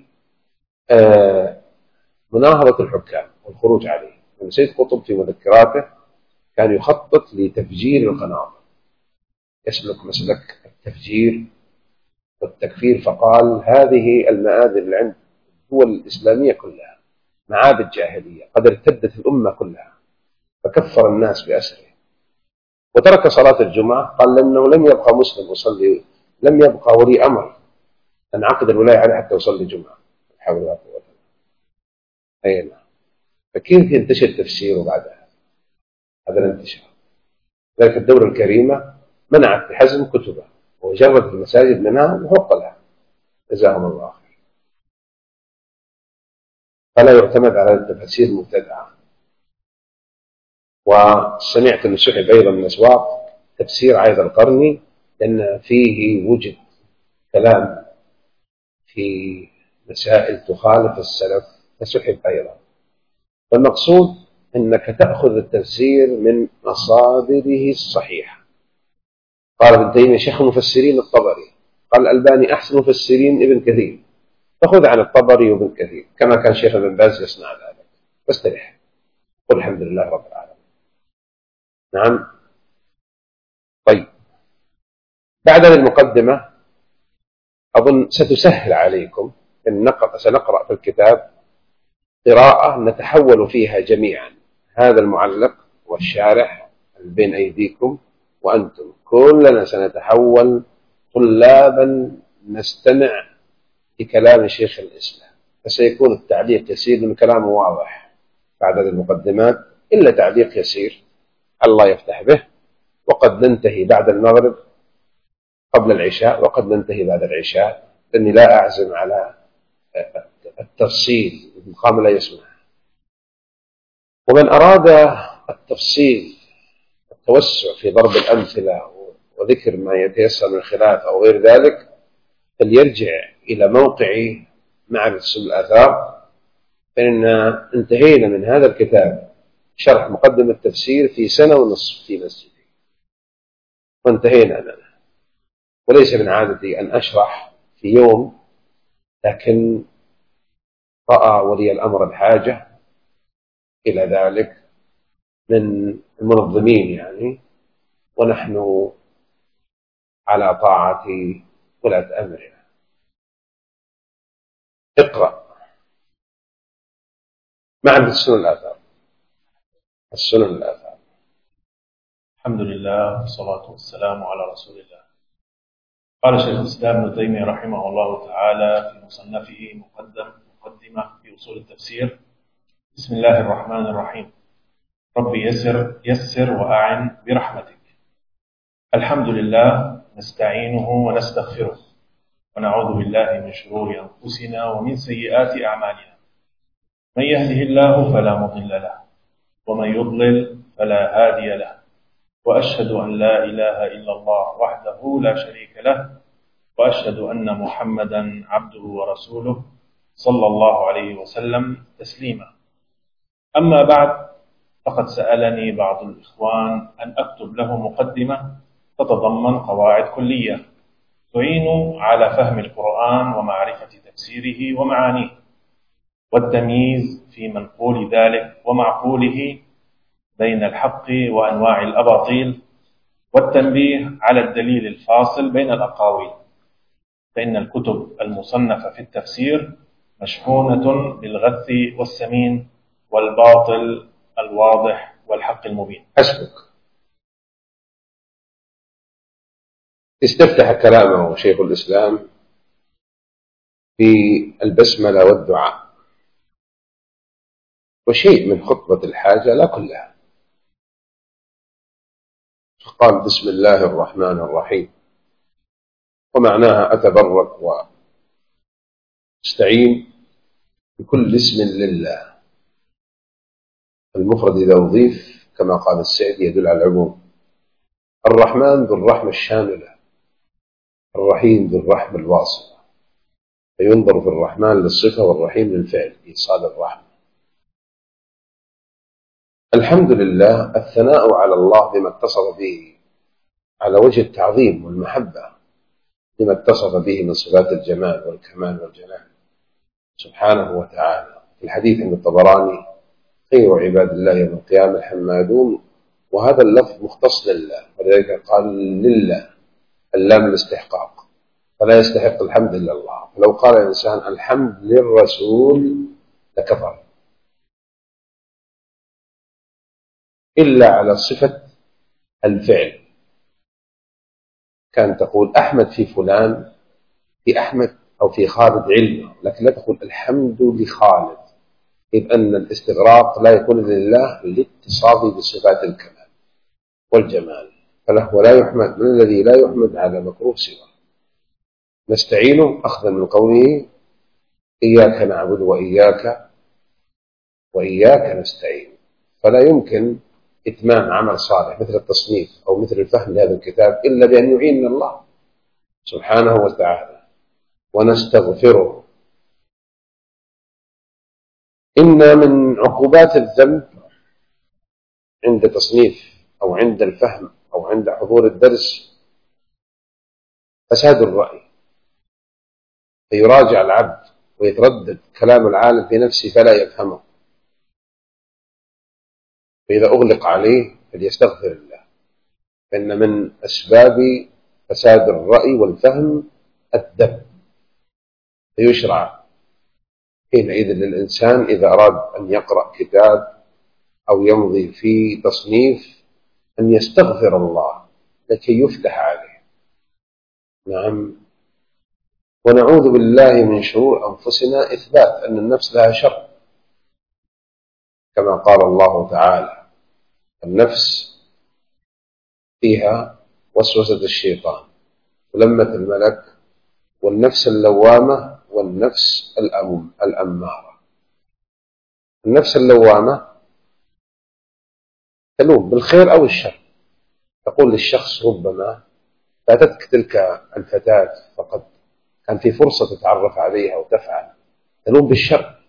مناهضة الحكام والخروج عليه. سيد قطب في مذكراته كان يخطط لتفجير القناطر، يسلك مسلك التفجير والتكفير، فقال هذه المآذن اللي عند الدول الإسلامية كلها معابد جاهلية قد ارتدت الأمة كلها، فكفر الناس بأسره وترك صلاة الجمعة. قال لأنه لم يبقى مسلم يصلي، لم يبقى ولي أمر أنعقد الولاية عليه حتى يصلي جمعة. حول ولا قوة. أي نعم. فكيف ينتشر تفسيره بعدها؟ هذا الانتشار. ذلك الدولة الكريمة منعت بحزم كتبه وجرت المساجد منها وحق لها جزاهم الله خير. فلا يعتمد على التفاسير المبتدعة. وسمعت أن سحب أيضا من أسواق تفسير عايد القرني لأن فيه وجد كلام في مسائل تخالف السلف فسحب أيضا. فالمقصود أنك تأخذ التفسير من مصادره الصحيحة. قال ابن تيمية شيخ المفسرين الطبري، قال الألباني أحسن مفسرين ابن كثير، فخذ عن الطبري وابن كثير كما كان شيخ ابن باز يصنع ذلك، فاستريح قل الحمد لله رب العالمين. نعم. طيب، بعد المقدمة أظن ستسهل عليكم إن سنقرأ في الكتاب قراءة نتحول فيها جميعا، هذا المعلق والشارح بين أيديكم وأنتم كلنا سنتحول طلابا نستمع لكلام شيخ الإسلام، فسيكون التعليق يسير من كلامه واضح بعد هذه المقدمات، إلا تعليق يسير الله يفتح به، وقد ننتهي بعد المغرب قبل العشاء وقد ننتهي بعد العشاء، لأني لا أعزم على التفصيل المقام لا يسمح. ومن أراد التفصيل التوسع في ضرب الأمثلة وذكر ما يتيسر من خلاف أو غير ذلك فليرجع إلى موقع معرفة أصول الآثار، فإننا انتهينا من هذا الكتاب شرح مقدمة التفسير في سنة ونصف في مسجدي وانتهينا منه، وليس من عادتي أن أشرح في يوم، لكن رأى ولي الأمر الحاجة إلى ذلك من المنظمين يعني، ونحن على طاعة ولاة أمرنا. اقرأ معرفة السنن الآثار. السنن الآثار. الحمد لله والصلاة والسلام على رسول الله. قال شيخ الإسلام ابن تيمية رحمه الله تعالى في مصنفه مقدمة في أصول التفسير: بسم الله الرحمن الرحيم. ربي يسر وأعن برحمتك. الحمد لله نستعينه ونستغفره ونعوذ بالله من شرور أنفسنا ومن سيئات أعمالنا، من يهده الله فلا مضل له ومن يضلل فلا هادي له، وأشهد أن لا إله إلا الله وحده لا شريك له، وأشهد أن محمدا عبده ورسوله صلى الله عليه وسلم تسليما. أما بعد، فقد سألني بعض الإخوان أن أكتب له مقدمة تتضمن قواعد كلية تعين على فهم القرآن ومعرفة تفسيره ومعانيه، والتمييز في منقول ذلك ومعقوله بين الحق وأنواع الأباطيل، والتنبيه على الدليل الفاصل بين الأقاويل، فإن الكتب المصنفة في التفسير مشحونة بالغث والسمين والباطل الواضح والحق المبين. حسبك. استفتح كلامه شيخ الإسلام في البسملة والدعاء، وشيء من خطبة الحاجة لا كلها. قال: بسم الله الرحمن الرحيم، ومعناها أتبرك واستعين بكل اسم لله. المفرد إذا أضيف كما قال السعدي يدل على العموم. الرحمن ذو الرحمة الشاملة، الرحيم ذو الرحمة الواصلة، فينظر في الرحمن للصفة والرحيم للفعل إيصال الرحمة. الحمد لله الثناء على الله بما اتصف به على وجه التعظيم والمحبة، لما اتصف به من صفات الجمال والكمال والجلال سبحانه وتعالى. في الحديث عند الطبراني: خير عباد الله يوم القيامة الحمادون، وهذا اللفظ مختص لله، ولذلك قال لله اللام الاستحقاق، فلا يستحق الحمد إلا الله. فلو قال الإنسان الحمد للرسول لكفر، إلا على صفة الفعل. كان تقول أحمد في فلان، في أحمد أو في خالد علمه، لكن لا تقول الحمد لخالد، إذ أن الاستغراق لا يكون لله لاتصافه بصفات الكمال والجمال، فله لا يحمد من الذي لا يحمد على مكروه سواه. نستعينه أخذا من قوله: إياك نعبد وإياك نستعين. فلا يمكن إتمام عمل صالح مثل التصنيف أو مثل الفهم لهذا الكتاب إلا بأن يعيننا الله سبحانه وتعالى. ونستغفره. إن من عقوبات الذنب عند تصنيف أو عند الفهم أو عند حضور الدرس فساد الرأي، فيراجع العبد ويتردد كلام العالم في نفسه فلا يفهمه، فإذا أغلق عليه فليستغفر الله، فإن من أسباب فساد الرأي والفهم الذب. فيشرع حينئذ للإنسان إذا أراد أن يقرأ كتاب أو يمضي في تصنيف أن يستغفر الله لكي يفتح عليه. نعم. ونعوذ بالله من شرور أنفسنا، إثبات أن النفس لها شر، كما قال الله تعالى: النفس فيها وسوسة الشيطان ولمة الملك والنفس اللوامة والنفس الأمارة. النفس اللوامة تلوم بالخير أو الشر، تقول للشخص ربما فاتتك تلك الفتاة فقد كان في فرصة تتعرف عليها وتفعل، تلوم بالشر،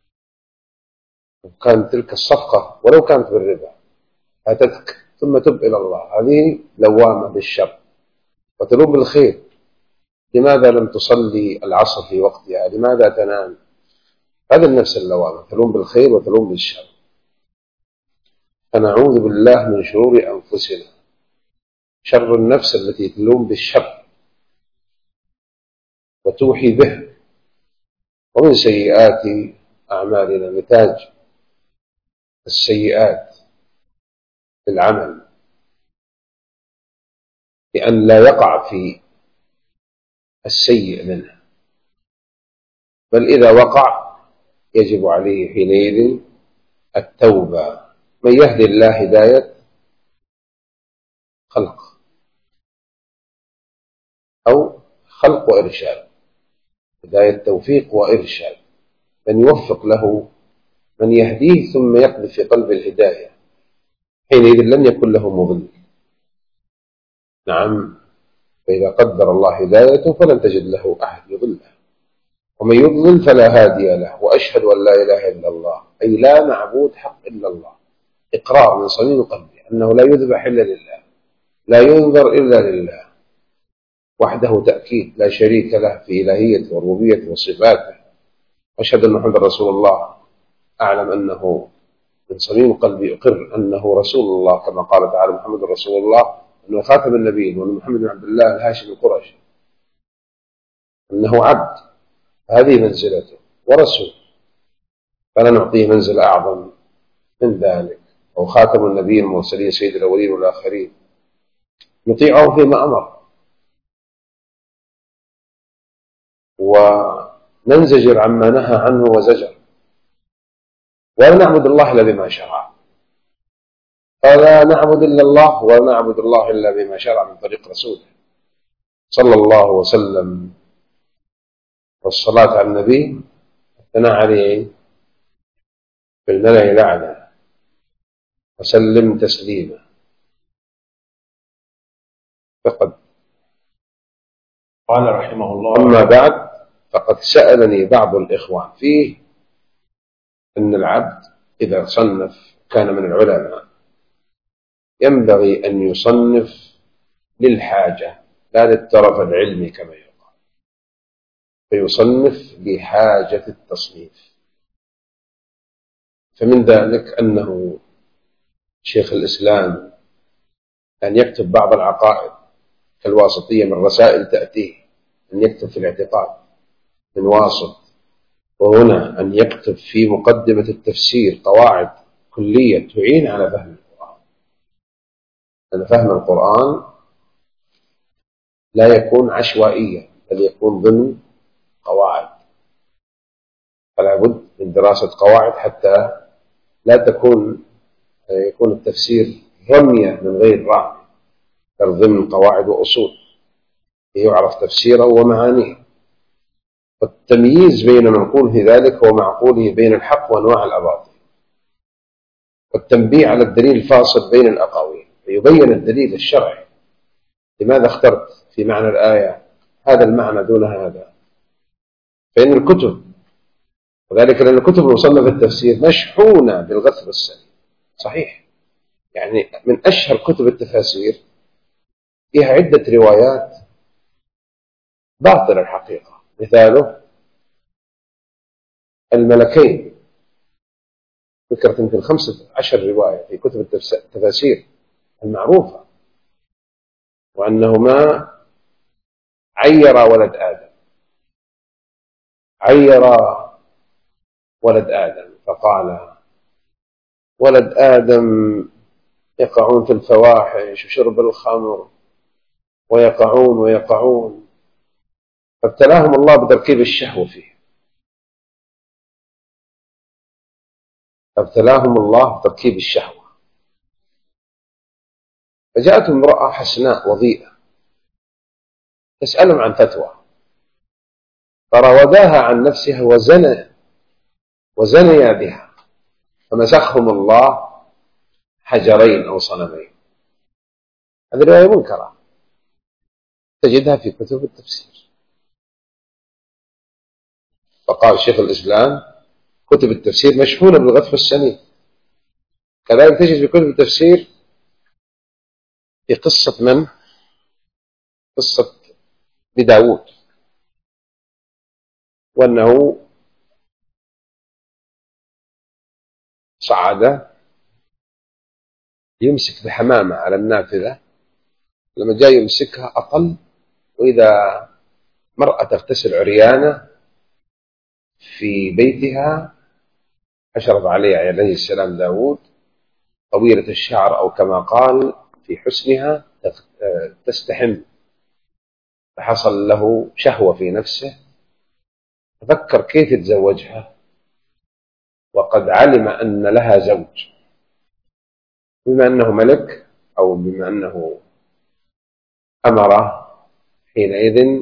وكان تلك الصفقة ولو كانت بالربا فاتتك ثم تب إلى الله، هذه لوامة بالشر. وتلوم بالخير، لماذا لم تصلي العصر في وقتها، لماذا تنام، هذا النفس اللوامة، تلوم بالخير وتلوم بالشر. فنعوذ بالله من شرور أنفسنا، شر النفس التي تلوم بالشر وتوحي به، ومن سيئات أعمالنا، نتاج السيئات في العمل لأن لا يقع في السيء منه، بل إذا وقع يجب عليه حينئذ التوبة. من يهدي الله هداية خلق أو خلق وإرشاد، هداية توفيق وإرشاد، من يوفق له من يهديه ثم يقذف في قلب الهداية، حينئذ لن يكن له مضل. نعم. فإذا قدر الله هدايته فلن تجد له أحد يضله، ومن يضلل فلا هادي له. وأشهد أن لا إله إلا الله، أي لا معبود حق إلا الله، إقرار من صميم قلبي أنه لا يذبح إلا لله، لا ينذر إلا لله وحده، تأكيد لا شريك له في إلهيته وربوبيته وصفاته. أشهد أن محمد رسول الله، أعلم أنه من صميم قلبي أقر أنه رسول الله، كما قال تعالى: محمد رسول الله، أنه خاتم النبيين، وأن محمد بن عبد الله الهاشمي القرشي، أنه عبد، هذه منزلته، ورسول، فلا نعطيه منزل أعظم من ذلك. أو خاتم النبيين المرسلين سيد الأولين والآخرين، نطيعه فيما أمر وننزجر عما نهى عنه وزجر، ولا نعبد الله إلا بما شرع، فلا نعبد إلا الله ولا نعبد الله إلا بما شرع من طريق رسوله صلى الله وسلم. والصلاة على النبي الثناء عليه في الملأ الأعلى، وسلم تسليما. فقد قال رحمه الله: أما بعد، فقد سألني بعض الإخوان فيه أن العبد إذا صنف كان من العلماء ينبغي أن يصنف للحاجة لا للترف العلمي كما يقال، فيصنف لحاجة التصنيف. فمن ذلك أنه شيخ الإسلام أن يكتب بعض العقائد كالواسطية من رسائل تأتيه، أن يكتب في الاعتقاد من واسط، وهنا أن يكتب في مقدمة التفسير قواعد كلية تعين على فهم القرآن، لأن فهم القرآن لا يكون عشوائيا بل يكون ضمن قواعد، فلا بد من دراسة قواعد حتى لا يكون التفسير رمية من غير رعي، بل ضمن قواعد وأصول يعرف تفسيره ومعانيه، والتمييز بين منقوله ذلك ومعقوله بين الحق وأنواع الأباطيل، والتنبيه على الدليل الفاصل بين الأقاويل، فيبين الدليل الشرعي، لماذا اخترت في معنى الآية هذا المعنى دون هذا. فإن الكتب، وذلك لأن الكتب المصنفة التفسير مشحونة بالغث والسلي، صحيح، يعني من أشهر كتب التفاسير فيها عدة روايات باطلة الحقيقة، مثاله الملكين، ذكرت يمكن 15 رواية في كتب التفاسير المعروفة، وأنهما عيرا ولد آدم، عير ولد آدم فقال: ولد آدم يقعون في الفواحش وشرب الخمر ويقعون، فابتلاهم الله بتركيب الشهوة فيه، فابتلاهم الله بتركيب الشهوة. فجاءت امرأة حسناء وضيئة تسألهم عن فتوى، فراوداها عن نفسها وزنيا بها، فمسخهم الله حجرين أو صنمين. هذه رواية منكرة تجدها في كتب التفسير. فقال شيخ الإسلام: كتب التفسير مشحونة بالغث والسمين. كذلك تجد في كتب التفسير في قصة من؟ قصة بداود، وأنه صعد يمسك بحمامة على النافذة، لما جاء يمسكها أطل، وإذا مرأة تغتسل عريانة في بيتها أشرف عليها عليه السلام داود، طويلة الشعر، أو كما قال في حسنها تستحم، فحصل له شهوة في نفسه، ففكر كيف يتزوجها وقد علم أن لها زوج، بما أنه ملك أو بما أنه أمره حينئذ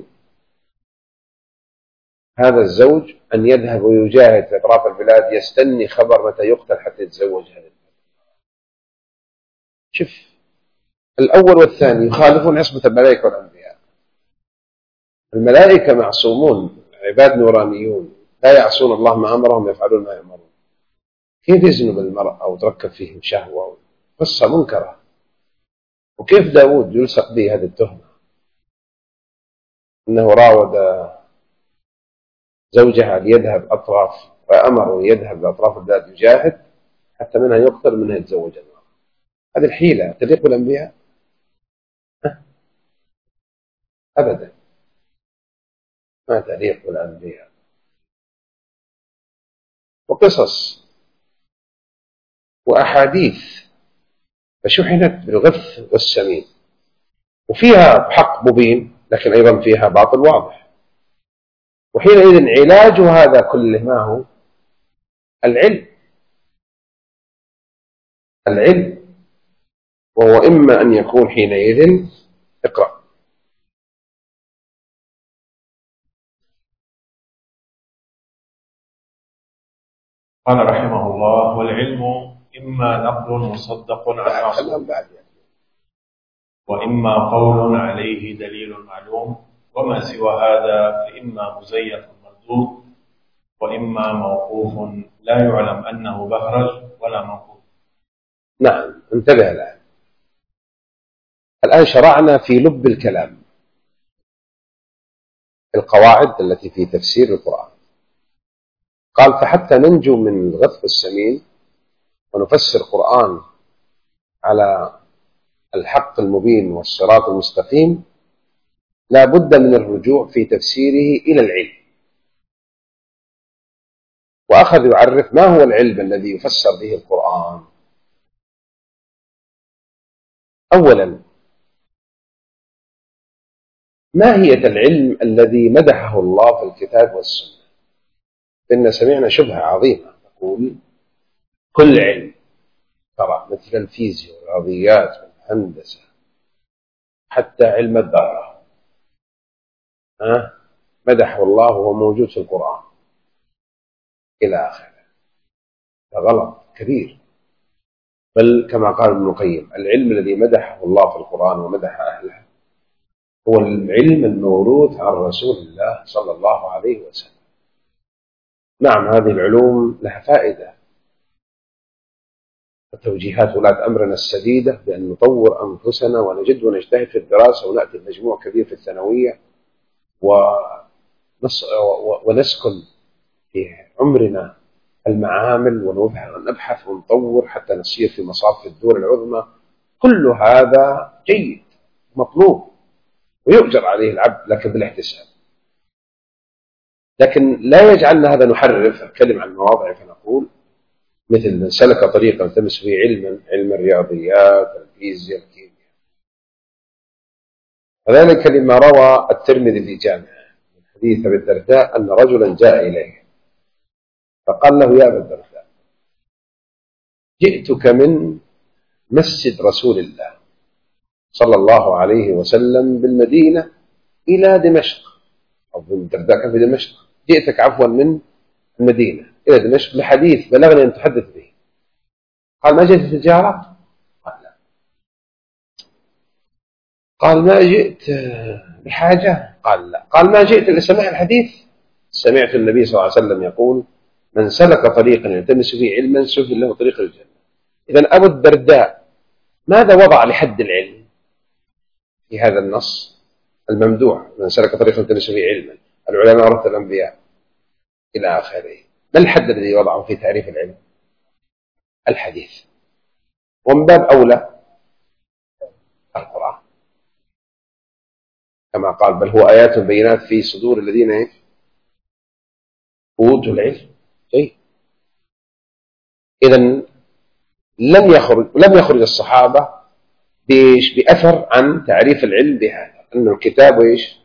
هذا الزوج أن يذهب ويجاهد في أطراف البلاد يستني خبر متى يقتل حتى يتزوج هذا. شوف، الأول والثاني يخالفون عصمة الملائكة والأنبياء. الملائكة معصومون، عباد نورانيون لا يعصون الله ما أمرهم يفعلون ما يأمرون. كيف يزنوا بالمرأة أو تركب فيهم شهوة؟ قصة منكرة. وكيف داود يلصق به هذه التهمة أنه راود زوجها ليذهب أطراف، وأمره يذهب لأطراف البلاد يجاهد حتى منها يقتل منها يتزوج المرأة. هذه الحيلة تليق بالأنبياء؟ أبدا ما تليق بالأنبياء. وقصص وأحاديث فشحنت بالغث والسمين، وفيها حق مبين لكن أيضا فيها باطل واضح. وحينئذ علاج هذا كله ما هو؟ العلم، وهو إما أن يكون حينئذ اقرأ. قال رحمه الله: والعلم إما نقل مصدق عن معصوم، وإما قول عليه دليل معلوم، وما سوى هذا فإما مزيف مردود، وإما موقوف لا يعلم أنه بهرج ولا موقوف. نعم، انتبه الآن شرعنا في لب الكلام، القواعد التي في تفسير القرآن. قال: فحتى ننجو من الغث والسمين ونفسر القرآن على الحق المبين والصراط المستقيم، لا بد من الرجوع في تفسيره إلى العلم. وأخذ يعرف ما هو العلم الذي يفسر به القرآن. أولا، ماهية العلم الذي مدحه الله في الكتاب والسنة؟ إن سمعنا شبهة عظيمة تقول كل علم، ترى مثل الفيزياء والرياضيات والهندسة حتى علم الذرة مدحه الله وهو موجود في القرآن إلى آخره. غلط كبير. بل كما قال ابن القيم: العلم الذي مدحه الله في القرآن ومدح أهله هو العلم الموروث عن رسول الله صلى الله عليه وسلم. نعم، هذه العلوم لها فائدة، وتوجيهات ولاة أمرنا السديدة بأن نطور أنفسنا ونجد ونجتهد في الدراسة ونأتي بمجموع كبير في الثانوية ونسكن في عمرنا المعامل ونبحث ونطور حتى نصير في مصاف الدول العظمى. كل هذا جيد مطلوب ويؤجر عليه العبد، لكن بالاحتساب. لكن لا يجعلنا هذا نحرف الكلم عن مواضعه فنقول مثل من سلك طريقا التمس فيه علما، علم الرياضيات، الفيزياء، الكيمياء. وذلك لما روى الترمذي في جامعه من حديث أبي الدرداء أن رجلا جاء إليه فقال له: يا أبا الدرداء، جئتك من مسجد رسول الله صلى الله عليه وسلم بالمدينة إلى دمشق، أو ابن الدرداء كان في دمشق، جئتك عفوا من المدينة إلى دمشق لحديث بلغني أن تحدث به. قال: ما جئت تجارة؟ قال: لا. قال: ما جئت بحاجة؟ قال: لا. قال: ما جئت لسماع الحديث؟ سمعت النبي صلى الله عليه وسلم يقول: من سلك طريقا يلتمس فيه علما سهل له طريق الجنة. إذن أبو الدرداء ماذا وضع لحد العلم في هذا النص الممدوح؟ من سلك طريقا يلتمس فيه علما، العلماء ورثة الأنبياء، إلى آخره. ما الحد الذي وضعه في تعريف العلم؟ الحديث. ومن باب أولى القرآن، كما قال: بل هو آيات بينات في صدور الذين أوتوا العلم. إذن لم يخرج الصحابة بأثر عن تعريف العلم بهذا، أنه الكتاب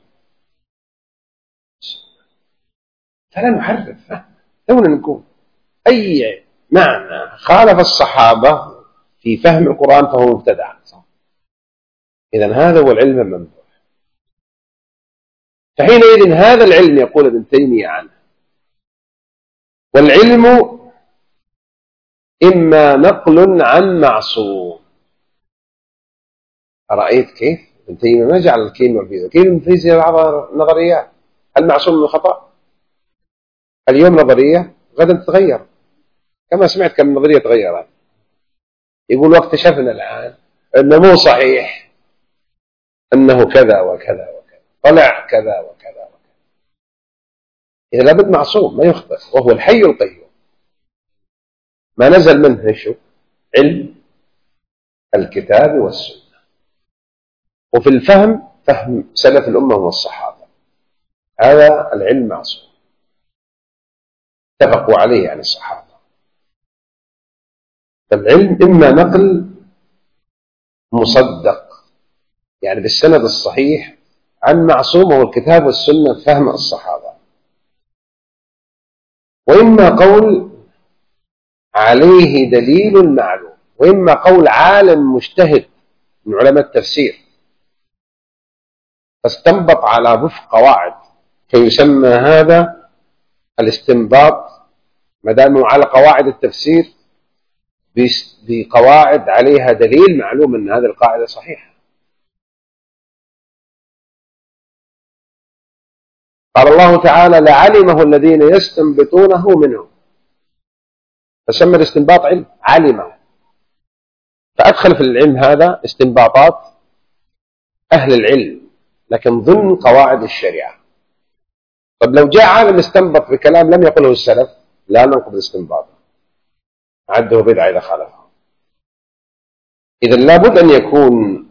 فلا نحرف، لولا نكون أي معنى خالف الصحابة في فهم القرآن فهو مبتدع. إذن هذا هو العلم الممدوح. فحينئذ هذا العلم يقول ابن تيمية عنه: والعلم إما نقل عن معصوم. أرأيت كيف؟ ابن تيمية ما جعل الكيمياء والفيزياء، الكيمياء والفيزياء بعضها نظريات. المعصوم من الخطأ؟ اليوم نظرية غدا تتغير، كما سمعت كم نظرية تغيرت. يقول: واكتشفنا الآن أنه مو صحيح، أنه كذا وكذا وكذا، طلع كذا وكذا وكذا. إذا لابد معصوم ما يخطئ، وهو الحي القيوم، ما نزل منه علم الكتاب والسنة. وفي الفهم فهم سلف الأمة والصحابة، هذا العلم معصوم اتفقوا عليه عن الصحابة. فالعلم إما نقل مصدق يعني بالسند الصحيح عن معصوم هو الكتاب والسنة فهم الصحابة، وإما قول عليه دليل معلوم، وإما قول عالم مجتهد من علماء التفسير فاستنبط على وفق قواعد، فيسمى هذا الاستنباط ما دامه على قواعد التفسير بقواعد عليها دليل معلوم أن هذه القاعدة صحيحة. قال الله تعالى: لعلمه الذين يستنبطونه منه، فسمى الاستنباط علم، علمه، فأدخل في العلم هذا استنباطات أهل العلم لكن ضمن قواعد الشريعة. طب لو جاء عالم استنبط بكلام لم يقله السلف لا ننقض استنباطه، عده بدعة إذا خالفه. إذن لابد أن يكون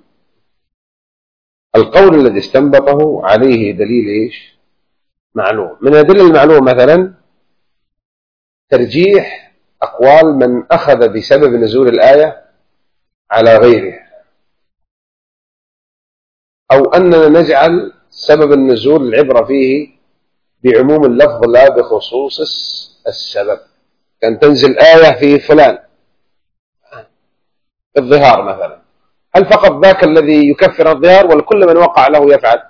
القول الذي استنبطه عليه دليل معلوم. من الأدلة المعلوم مثلا ترجيح أقوال من أخذ بسبب نزول الآية على غيره، أو أننا نجعل سبب النزول العبرة فيه بعموم اللفظ لا بخصوص السبب. كان تنزل آية في فلان الظهار مثلا، هل فقط ذاك الذي يكفر الظهار ولا كل من وقع له يفعل؟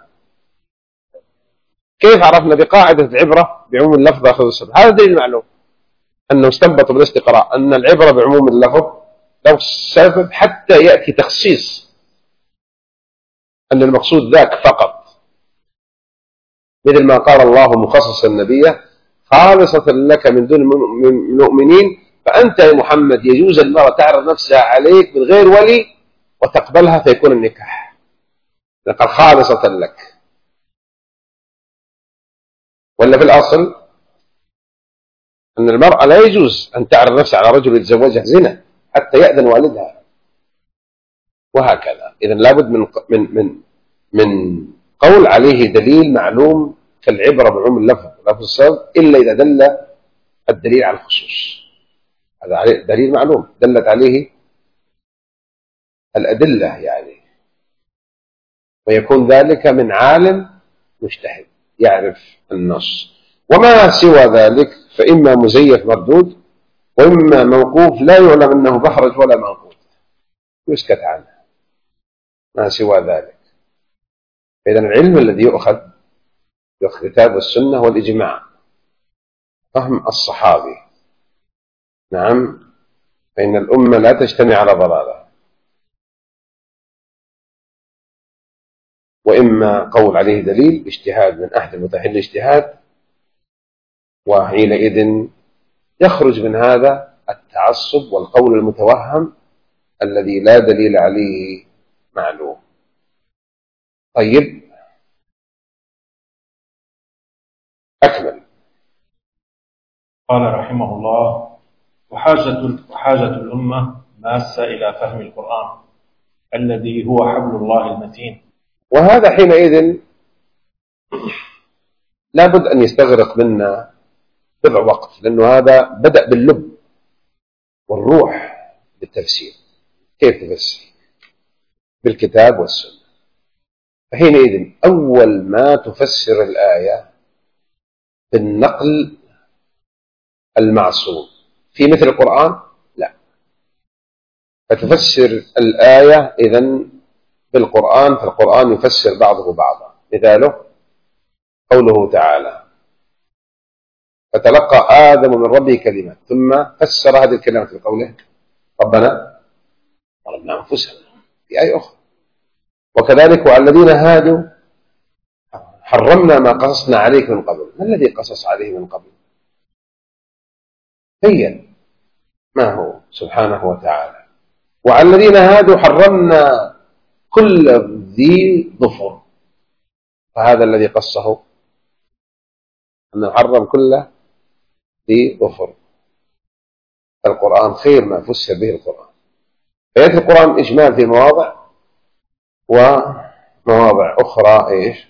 كيف عرفنا بقاعدة العبرة بعموم اللفظ لا بخصوص السبب؟ هذا دليل معلوم أنه استنبط بالاستقراء أن العبرة بعموم اللفظ لا السبب حتى يأتي تخصيص أن المقصود ذاك فقط، مثل ما قال الله مخصصا النبي: خالصة لك من دون المؤمنين، فأنت يا محمد يجوز المرأة تعرض نفسها عليك من غير ولي وتقبلها فيكون النكاح، قال خالصة لك. ولا في الأصل أن المرأة لا يجوز أن تعرض نفسها على رجل يتزوجها زنا حتى يأذن والدها، وهكذا. إذن لابد من قول عليه دليل معلوم فالعبرة بعموم اللفظ ولفظ السبب إلا إذا دل الدليل على الخصوص. هذا دليل معلوم دلت عليه الأدلة يعني، ويكون ذلك من عالم مجتهد يعرف النص. وما سوى ذلك فإما مزيف مردود، وإما موقوف لا يعلم أنه بحرج ولا منقوط يسكت عنه، ما سوى ذلك. فإذا العلم الذي يؤخذ الكتاب والسنة والإجماع، فهم الصحابي، نعم، فإن الأمة لا تجتمع على ضلالة. وإما قول عليه دليل اجتهاد من أحد المتأهل الاجتهاد، وحينئذ يخرج من هذا التعصب والقول المتوهم الذي لا دليل عليه معلوم. طيب أكمل. قال رحمه الله: وحاجة الأمة ماسة إلى فهم القرآن الذي هو حبل الله المتين. وهذا حينئذ لابد أن يستغرق منا بضع وقت، لأنه هذا بدأ باللب والروح بالتفسير. كيف تفسر؟ بالكتاب والسنة. فحينئذ أول ما تفسر الآية بالنقل المعصوم في مثل القرآن؟ لا. فتفسر الآية إذن بالقرآن، فالقرآن يفسر بعضه بعضا. مثاله قوله تعالى: فتلقى آدم من ربه كلمات، ثم فسر هذه الكلمات بقوله: ربنا ظلمنا أنفسنا، في آية أخرى. وكذلك وعلى الذين هادوا حرمنا ما قصصنا عليك من قبل. ما الذي قصص عليه من قبل؟ بين ما هو سبحانه وتعالى. وعلى الذين هادوا حرمنا كل ذي ظفر، فهذا الذي قصه أنه حرم كل ذي ظفر. القرآن خير ما فسر به القرآن. فيأتي القرآن إجمال في مواضع، ومواضع أخرى إيش؟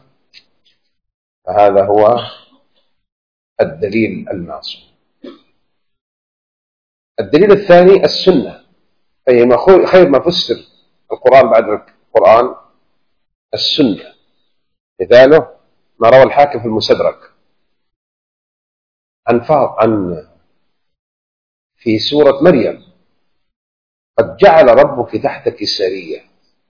فهذا هو الدليل المعصوم. الدليل الثاني السنة، أي خير ما فسر القرآن بعد القرآن السنة. مثاله ما روى الحاكم في المستدرك عن في سورة مريم: قد جعل ربك تحتك سرية.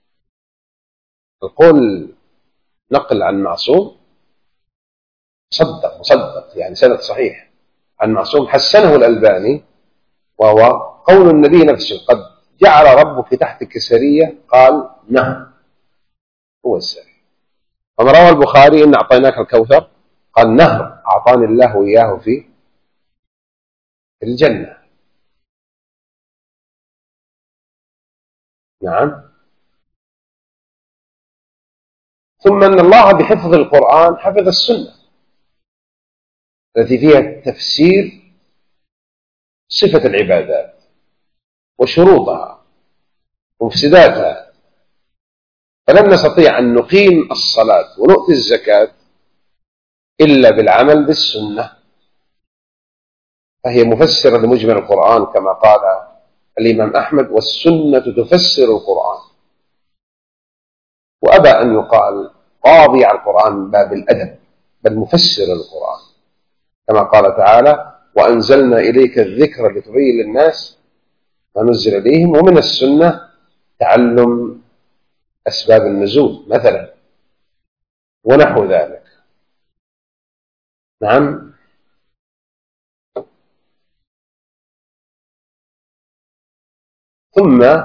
القول نقل عن معصوم مصدق يعني سند صحيح عن معصوم، حسنه الألباني، وهو قول النبي نفسه: قد جعل ربك تحتك سرية، قال: نعم هو السرية. وما روى البخاري: إن أعطيناك الكوثر، قال: نهر أعطاني الله إياه في الجنة. نعم. ثم أن الله بحفظ القرآن حفظ السنة التي فيها تفسير صفة العبادات وشروطها ومفسداتها. فلن نستطيع أن نقيم الصلاة ونؤتي الزكاة إلا بالعمل بالسنة، فهي مفسرة لمجمل القرآن كما قال الإمام أحمد: والسنة تفسر القرآن. وأبى أن يقال قاضي على القرآن من باب الأدب، بل مفسر القرآن، كما قال تعالى: وأنزلنا إليك الذكر لتبين للناس ما نزل إليهم. ومن السنة تعلم أسباب النزول مثلا ونحو ذلك. نعم. ثم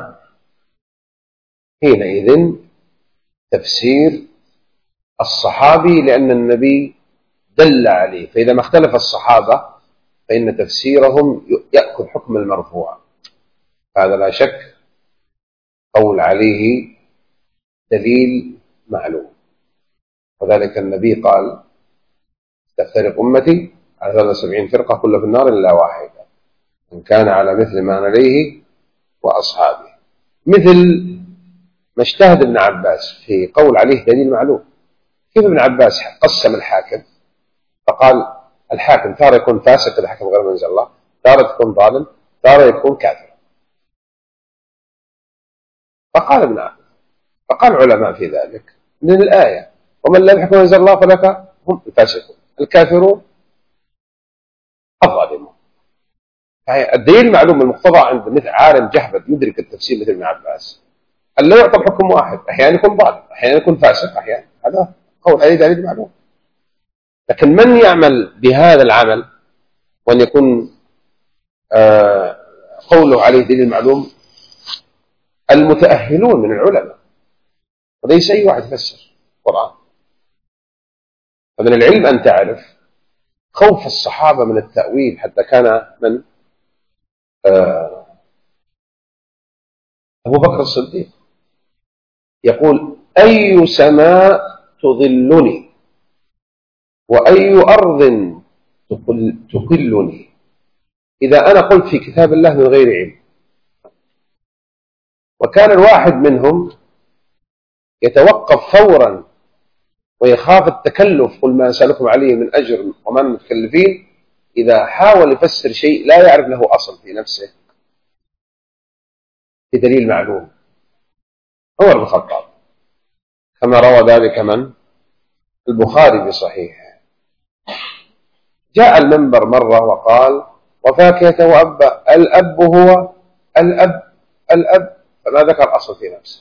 حينئذ تفسير الصحابي، لأن النبي دل عليه، فإذا ما اختلف الصحابة فإن تفسيرهم يأخذ حكم المرفوع. هذا لا شك قول عليه دليل معلوم. وذلك النبي قال: تفترق أمتي على 73 فرقة كل في النار إلا واحدة، إن كان على مثل ما أنا عليه وأصحابي. مثل ما اجتهد ابن عباس في قول عليه دليل معلوم، كيف ابن عباس قسم الحاكم فقال الحاكم تارة يكون فاسق إذا حكم غير ما أنزل الله، تارة يكون ظالم، تارة يكون كافر. فقال ابن عباس، فقال العلماء في ذلك من الآية ومن لم يحكم أنزل الله فلك هم الفاسقون الكافرون الظالمون. الدليل معلوم المقتضى عند مثل عالم جهبذ يدرك التفسير مثل ابن عباس أن لا يعطى بحكم واحد، أحيانا يكون ظالم، أحيانا يكون فاسق، أحيانا هذا قول عليه دليل معلوم. لكن من يعمل بهذا العمل وأن يكون قوله عليه دليل معلوم المتأهلون من العلماء، وليس أي واحد يفسر القرآن. فمن العلم أن تعرف خوف الصحابة من التأويل، حتى كان من أبو بكر الصديق يقول أي سماء تظلني وأي أرض تقلني إذا أنا قلت في كتاب الله من غير علم. وكان الواحد منهم يتوقف فورا ويخاف التكلف، قل ما أسألكم عليه من أجر وما أنتم متكلفين، إذا حاول يفسر شيء لا يعرف له أصل في نفسه بدليل معلوم. عمر بن الخطاب كما روى ذلك من البخاري بصحيحه، جاء المنبر مرة وقال وفاكهة وأبا، الأب هو الأب، فما ذكر أصل في نفسه،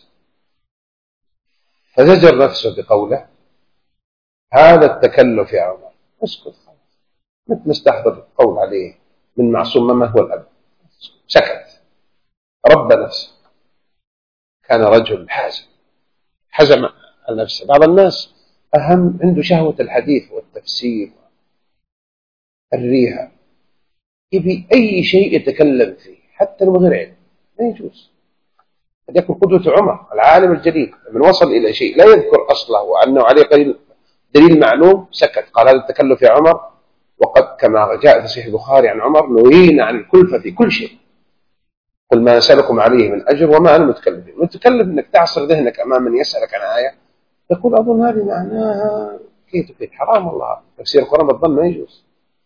فزجر نفسه بقوله هذا التكلف يا عمر، اسكت خلاص، مثل مستحضر القول عليه من معصوم ما هو الأب. سكت، رب نفسه، كان رجل حزم على نفسه. بعض الناس أهم عنده شهوة الحديث والتفسير الريحة، يبي أي شيء يتكلم فيه حتى لو غير علم، ما يجوز. قد يكون قدوة عمر العالم الجليل من وصل إلى شيء لا يذكر أصله وأنه عليه دليل معلوم سكت، قال هذا التكلف يا عمر. وقد كما جاء في صحيح البخاري عن عمر نهينا عن الكلفة في كل شيء، قل ما أسألكم عليه من أجر وما أنا متكلف أنك تعصر ذهنك أمام من يسألك عن آية تقول أظن هذه معناها كيف وكيف، حرام والله، تفسير القرآن بالظن ما يجوز.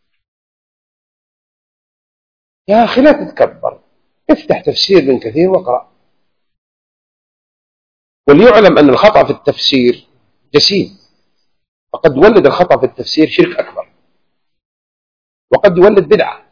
يا أخي لا تتكبر، افتح تفسير ابن كثير واقرأ. وليعلم أن الخطأ في التفسير جسيم، وقد يولد الخطأ في التفسير شرك أكبر، وقد يولد بدعة.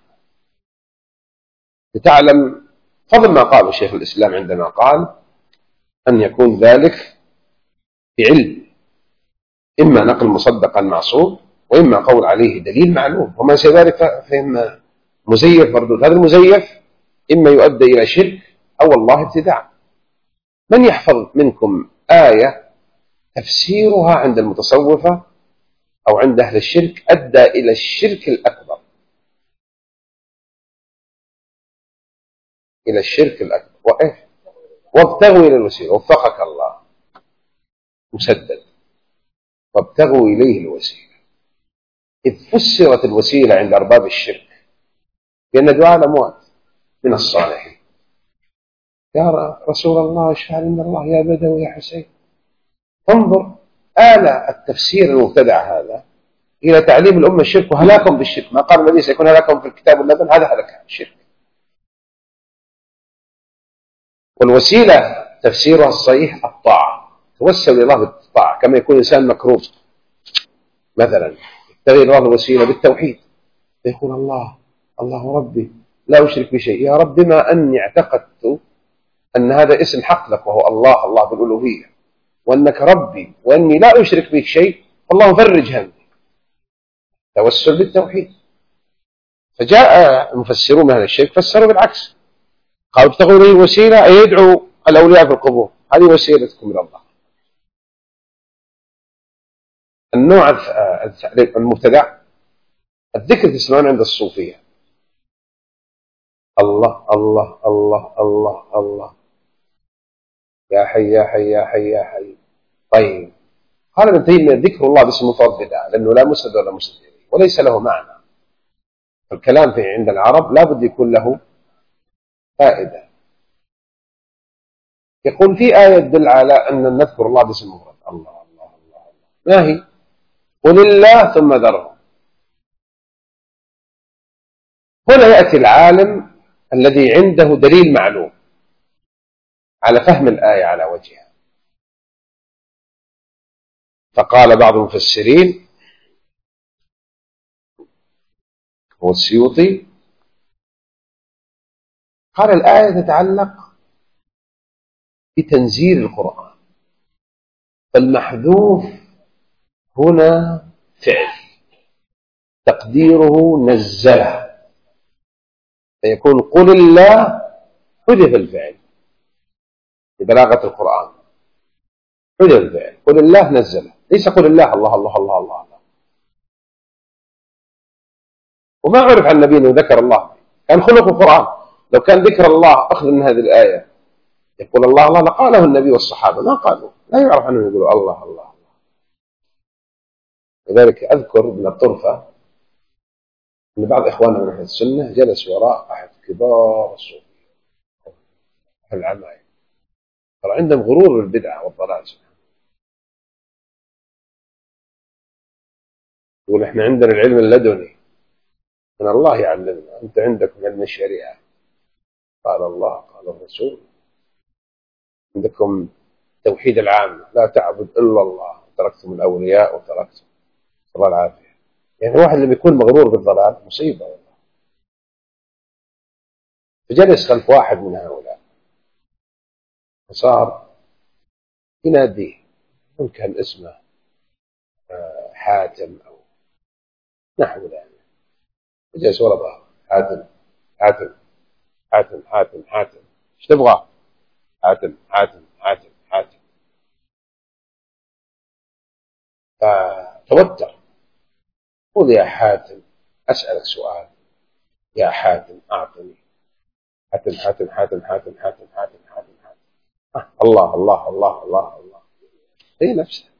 لتعلم فضل ما قاله شيخ الإسلام عندما قال أن يكون ذلك بعلم، إما نقل مصدقا معصوم وإما قول عليه دليل معلوم، وما سوى ذلك فإما مزيف مردود. هذا المزيف إما يؤدي إلى شرك أو الله ابتداع. من يحفظ منكم آية تفسيرها عند المتصوفة أو عند أهل الشرك أدى إلى الشرك الأكبر، إلى الشرك الأكبر، وإيش وابتغوا إلى الوسيلة، وفقك الله مسدد، وابتغوا إليه الوسيلة. إذ فسرت الوسيلة عند أرباب الشرك بأن دعاء الأموات من الصالحين، يا رسول الله اشفع لنا الله، يا بدوي يا حسين. انظر آل التفسير المبتدع هذا إلى تعليم الأمة الشرك وهلاكم بالشرك. ما قال النبي سيكون هلاكم في الكتاب واللبن، هذا هلك الشرك. والوسيلة تفسيرها الصحيح الطاعة، توسل إلى الله بالطاعة، كما يكون إنسان مكروب مثلا يبتغي الله الوسيلة بالتوحيد، يقول الله ربي لا أشرك بشيء، يا رب بما أني اعتقدت أن هذا اسم حق لك وهو الله بالألوهية، وأنك ربي وأني لا أشرك بك شيء، الله فرج همي، توسل بالتوحيد. فجاء المفسرون من هذا الشرك فسروا بالعكس، قالوا ابتغوا إليه وسيلة أي يدعوا الأولياء في القبور، هذه وسيلتكم إلى الله. النوع المبتدع الذكر تسمعون عند الصوفية، الله الله الله الله الله، يا حي يا حي يا حي يا حي. طيب قال ابن تيمية ذكر الله باسم مفرد بدعة، لأنه لا مسند ولا مسند إليه وليس له معنى. الكلام في عند العرب لا بد يكون له فائدة. يقول في آية تدل على أن نذكر الله باسم مفرد، الله الله الله الله، ما هي؟ قل الله ثم ذرهم. هنا يأتي العالم الذي عنده دليل معلوم على فهم الآية على وجهها، فقال بعض المفسرين هو السيوطي قال الآية تتعلق بتنزيل القرآن، فالمحذوف هنا فعل تقديره نزله، فيكون قل الله حذف الفعل ببلاغة القرآن، حذف الفعل قل الله نزله، ليس قل الله الله الله الله الله, الله. وما عرف عن النبي أنه ذكر الله، كان خلق القرآن. لو كان ذكر الله أخذ من هذه الآية يقول الله الله لقاله النبي والصحابة، ما قالوا، لا يعرف عنه يقولوا الله الله. لذلك أذكر من الطرفة أن بعض إخواننا من أهل السنة جلس وراء أحد كبار الصوفية أهل العماية، ترى عندهم غرور بالبدعة والضلال، يقول إحنا عندنا العلم اللدني من الله يعلمنا، أنت عندكم علم الشريعة قال الله قال الرسول، عندكم توحيد العام لا تعبد إلا الله، تركتم الأولياء وتركتم الله العافية. يعني واحد اللي بيكون مغرور بالضلال مصيبة والله. فجلس خلف واحد من هؤلاء فصار يناديه، ممكن اسمه حاتم أو نحو ذلك، فجلس ورا ظهره حاتم حاتم حاتم حاتم حاتم، ايش تبغى؟ حاتم حاتم حاتم حاتم. فتوتر، قل يا حاتم أسألك سؤال، يا حاتم أعطني، حاتم حاتم حاتم حاتم حاتم حاتم حاتم حاتم الله الله الله الله الله، هي نفسها.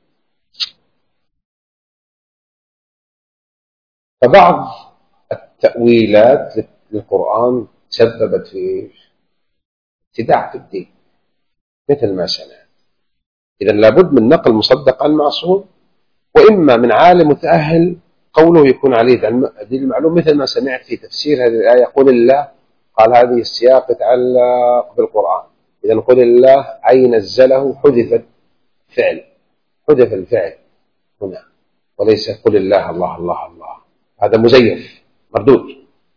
فبعض التأويلات للقرآن سببت في ابتداع في الدين مثل ما سمعت. إذا لابد من نقل مصدق عن معصوم، وإما من عالم متأهل قوله يكون عليه دليل المعلوم، مثل ما سمعت في تفسير هذه الآية قل الله، قال هذه السياق يتعلق بالقرآن، إذا قل الله أي نزله حذفت فعل، حذف الفعل هنا، وليس قل الله الله الله الله، هذا مزيف مردود.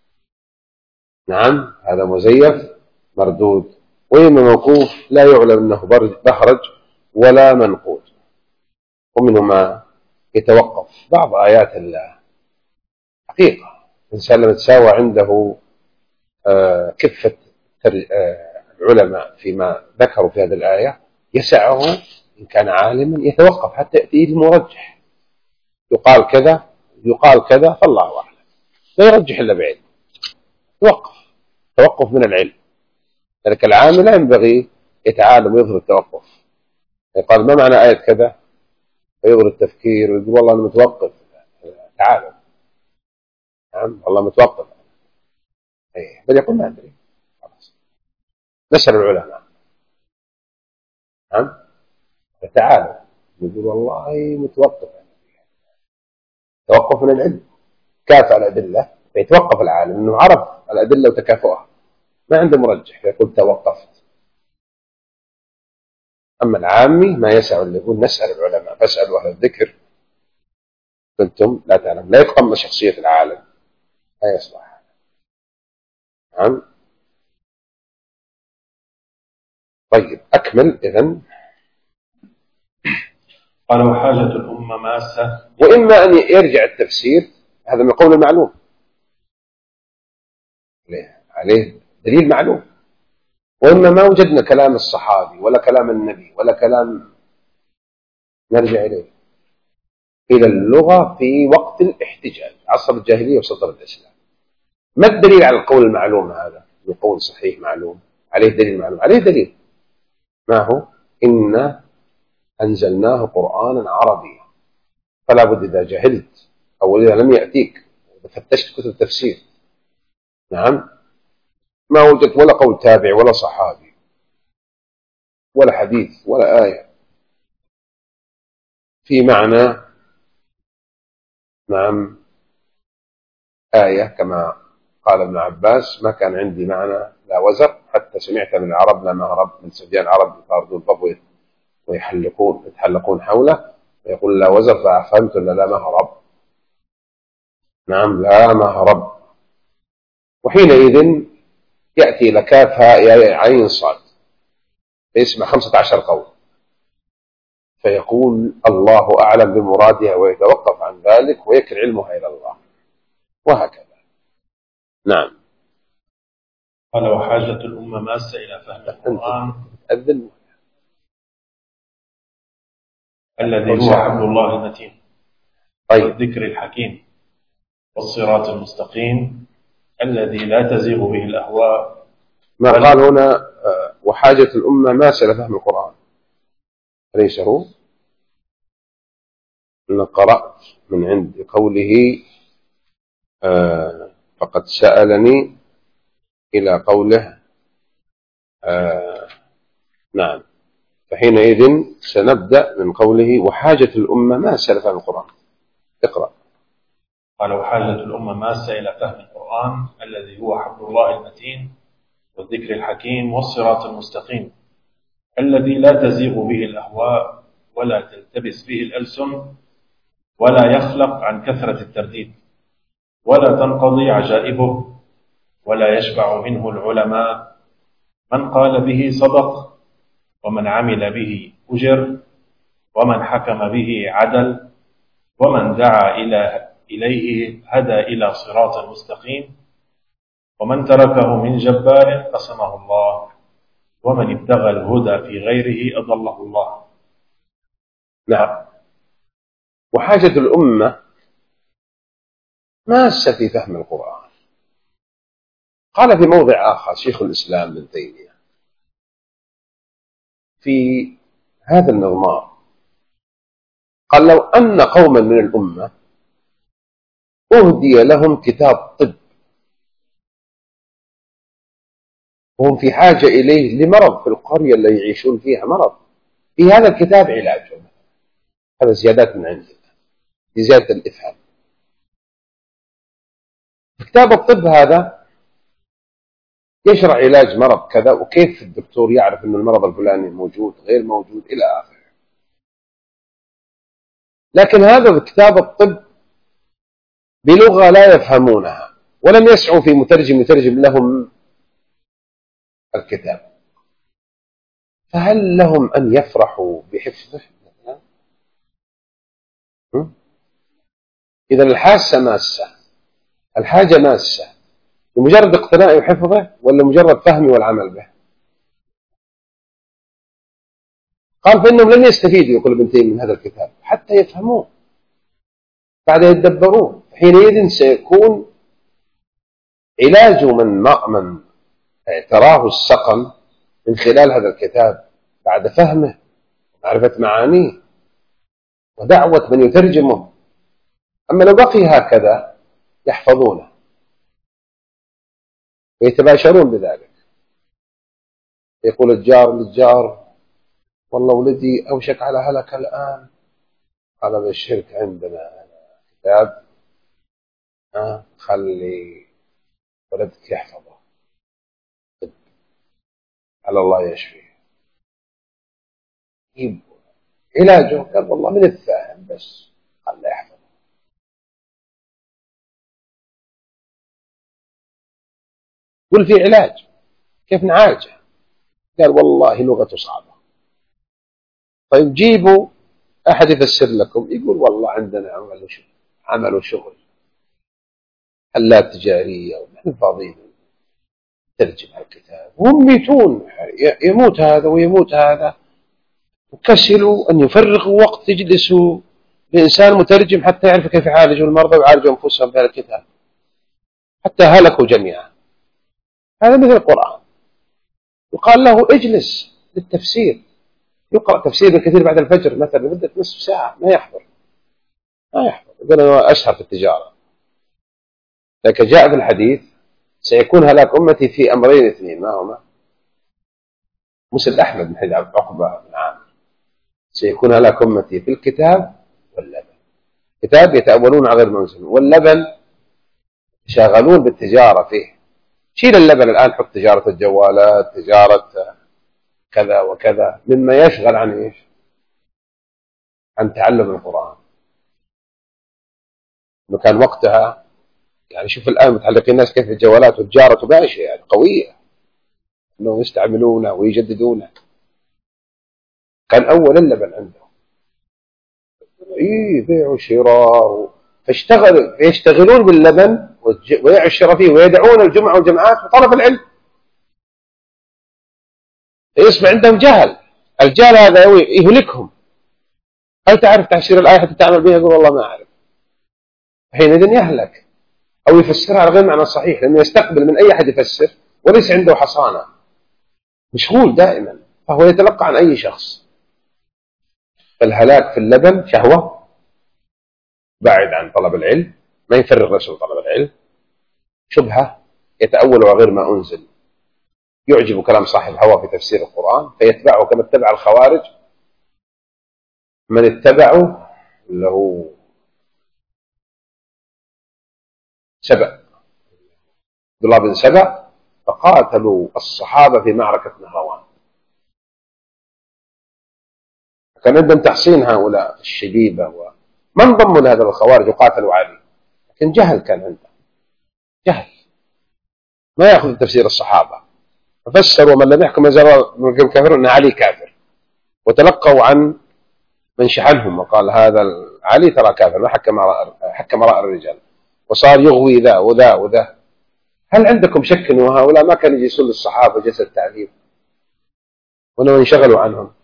نعم هذا مزيف مردود، وإما موقوف لا يعلم أنه بهرج ولا منقول. ومنه ما يتوقف بعض آيات الله حقيقة، الإنسان لما تساوى عنده كفة العلماء فيما ذكروا في هذه الآية يسعه إن كان عالما يتوقف حتى يأتيه المرجح، يقال كذا يقال كذا فالله أعلم، لا يرجح إلا بعلم، توقف من العلم. لذلك العامل لا ينبغي يتعالم ويظهر التوقف، يقال ما معنى آية كذا فيظهر التفكير ويقول والله أنا متوقف، تعالوا نعم والله متوقف، بل يقول ما أدري، خلاص نسأل العلماء نعم فتعالوا، يقول والله متوقف، توقف من العلم، كافأ الأدلة فيتوقف العالم أنه عرف الأدلة وتكافؤها، ما عنده مرجح فيقول توقفت. أما العامي ما يسع اللي يقول نسأل العلماء، فاسألوا أهل الذكر كنتم لا تعلم، لا يتقمص شخصية العالم، لا يصلح. نعم طيب أكمل. إذن قال وحاجة الأمة ماسة، وإما أن يرجع التفسير هذا من قول المعلوم عليه دليل معلوم، وإما ما وجدنا كلام الصحابي ولا كلام النبي ولا كلام، نرجع إلى اللغة في وقت الاحتجاج عصر الجاهلية وصدر الإسلام. ما الدليل على القول المعلوم هذا؟ القول صحيح معلوم عليه دليل معلوم، عليه دليل ما هو؟ إن أنزلناه قرآنا عربيا، فلا بد إذا جهلت أو إذا لم يأتيك وفتشت كتب تفسير نعم ما وجدت ولا قول تابع ولا صحابي ولا حديث ولا آية في معنى نعم آية كما قال ابن عباس: ما كان عندي معنى لا وزر حتى سمعت من العرب لا مهرب، من سبيان العرب يطاردون الضب ويتحلقون حوله ويقول لا وزر، ففهمت أن لا مهرب. نعم لا مهرب. وحينئذ يأتي لكاف هاء عين صاد فيسمع 15 قول، فيقول الله أعلم بمرادها ويتوقف عن ذلك ويكل علمها إلى الله، وهكذا. نعم. قال: وحاجة الأمة ماسة إلى فهم القرآن أذن الذي هو حبل الله المتين والذكر الحكيم والصراط المستقيم الذي لا تزيغ به الأهواء. ما قال هنا وحاجة الأمة ماسة إلى فهم القرآن، أليس هو؟ أنا قرأت من عند قوله فقد سألني إلى قوله نعم، فحينئذ سنبدأ من قوله وحاجة الأمة ماسة إلى فهم القرآن. اقرأ. قال: وحاجة الأمة ماسة إلى فهم القرآن الذي هو حبل الله المتين والذكر الحكيم والصراط المستقيم الذي لا تزيغ به الأهواء ولا تلتبس به الألسن ولا يخلق عن كثرة الترديد ولا تنقضي عجائبه ولا يشبع منه العلماء. من قال به صدق، ومن عمل به أجر، ومن حكم به عدل، ومن دعا إليه هدى إلى صراط مستقيم، ومن تركه من جبار قسمه الله، ومن ابتغى الهدى في غيره أضله الله. نعم. وحاجة الأمة ماسة في فهم القرآن. قال في موضع آخر شيخ الإسلام ابن تيمية في هذا النظام، قال: لو أن قوما من الأمة أهدي لهم كتاب طب وهم في حاجة إليه لمرض في القرية اللي يعيشون فيها، مرض في هذا الكتاب علاجهم، هذا زيادات من عندنا لزيادة الإفهام. كتاب الطب هذا يشرح علاج مرض كذا، وكيف الدكتور يعرف أن المرض الفلاني موجود غير موجود إلى آخره. لكن هذا كتاب الطب بلغة لا يفهمونها، ولم يسعوا في مترجم يترجم لهم الكتاب، فهل لهم أن يفرحوا بحفظه؟ إذا الحاسة ماسة، الحاجة ماسة لمجرد اقتناء وحفظه ولا مجرد فهم والعمل به؟ قال: فإنهم لن يستفيدوا، يقول ابن تيمية، من هذا الكتاب حتى يفهموه بعد يتدبروه. حينئذ سيكون علاج من اعتراه السقم من خلال هذا الكتاب بعد فهمه ومعرفة معانيه ودعوة من يترجمه. أما لو بقي هكذا يحفظونه ويتباشرون بذلك. يقول الجار للجار: والله ولدي أوشك على هلك الآن. قال: بالشرك عندنا كتاب خلي ولدك يحفظه على الله يشفيه. علاجه قال: والله من الفاهم بس خلي يحفظه. قل في علاج كيف نعالجه؟ قال: والله لغته صعبة. طيب جيبوا أحد يفسر لكم. يقول: والله عندنا عملوا شغل حلات تجارية ونحن فاضيين ترجم الكتاب، وهم يموتون، يموت هذا ويموت هذا، وكسلوا أن يفرغوا وقت يجلسوا لإنسان مترجم حتى يعرف كيف يعالجوا المرضى ويعالجوا أنفسهم بهذا الكتاب، حتى هلكوا جميعا. هذا مثل القرآن. يقال له: اجلس للتفسير، يقرأ تفسير ابن كثير بعد الفجر مثلا لمدة نصف ساعة، ما يحضر. يقول: أنا أشهر في التجارة. لكن جاء في الحديث: سيكون هلاك أمتي في أمرين اثنين، ما هما؟ مسند أحمد من حديث عقبة بن عامر. سيكون هلاك أمتي في الكتاب واللبن. كتاب يتأولون على غير منزل، واللبن شغالون بالتجارة فيه. شيل اللبن الآن، حط تجارة الجوالات، تجارة كذا وكذا، مما يشغل عن إيش؟ عن تعلم القرآن. كان وقتها يعني شوف الآن متعلقين الناس كيف الجوالات والتجارة ماشية يعني قوية، أنهم يستعملونه ويجددونه. كان أول اللبن عندهم بيع وشراء، فيشتغلون باللبن ويبيع الشراء فيه، ويدعون الجمعة والجماعات وطلب العلم. يصبح عندهم جهل، الجهل هذا يهلكهم. هل تعرف تفسير الآية حتى تعمل بها؟ يقول والله ما أعرف. حينئذ يهلك، أو يفسرها على غير معنى صحيح، لأنه يستقبل من أي أحد يفسر وليس عنده حصانة، مشغول دائما، فهو يتلقى عن أي شخص. فالهلاك في اللبن شهوة، بعد عن طلب العلم، ما يفرغ نفسه طلب العلم. شبهة، يتأول غير ما أنزل، يعجب كلام صاحب هوى في تفسير القرآن فيتبعه كما اتبع الخوارج. من اتبعه له سبأ، عبد الله بن سبأ، فقاتلوا الصحابة في معركة نهروان. كان عندهم تحصين هؤلاء الشبيبة، وما انضموا لهذا الخوارج وقاتلوا علي، لكن جهل كان عندهم، جهل، ما يأخذ تفسير الصحابة. ففسروا من لم يحكم من كافر أن علي كافر، وتلقوا عن من شحنهم وقال هذا علي ترى كافر، ما حكم رأى الرجال، وصار يغوي ذا وذا وذا. هل عندكم شك أن هؤلاء ما كانوا يجلسون للصحابة جلسة تعليم وأنهم انشغلوا عنهم؟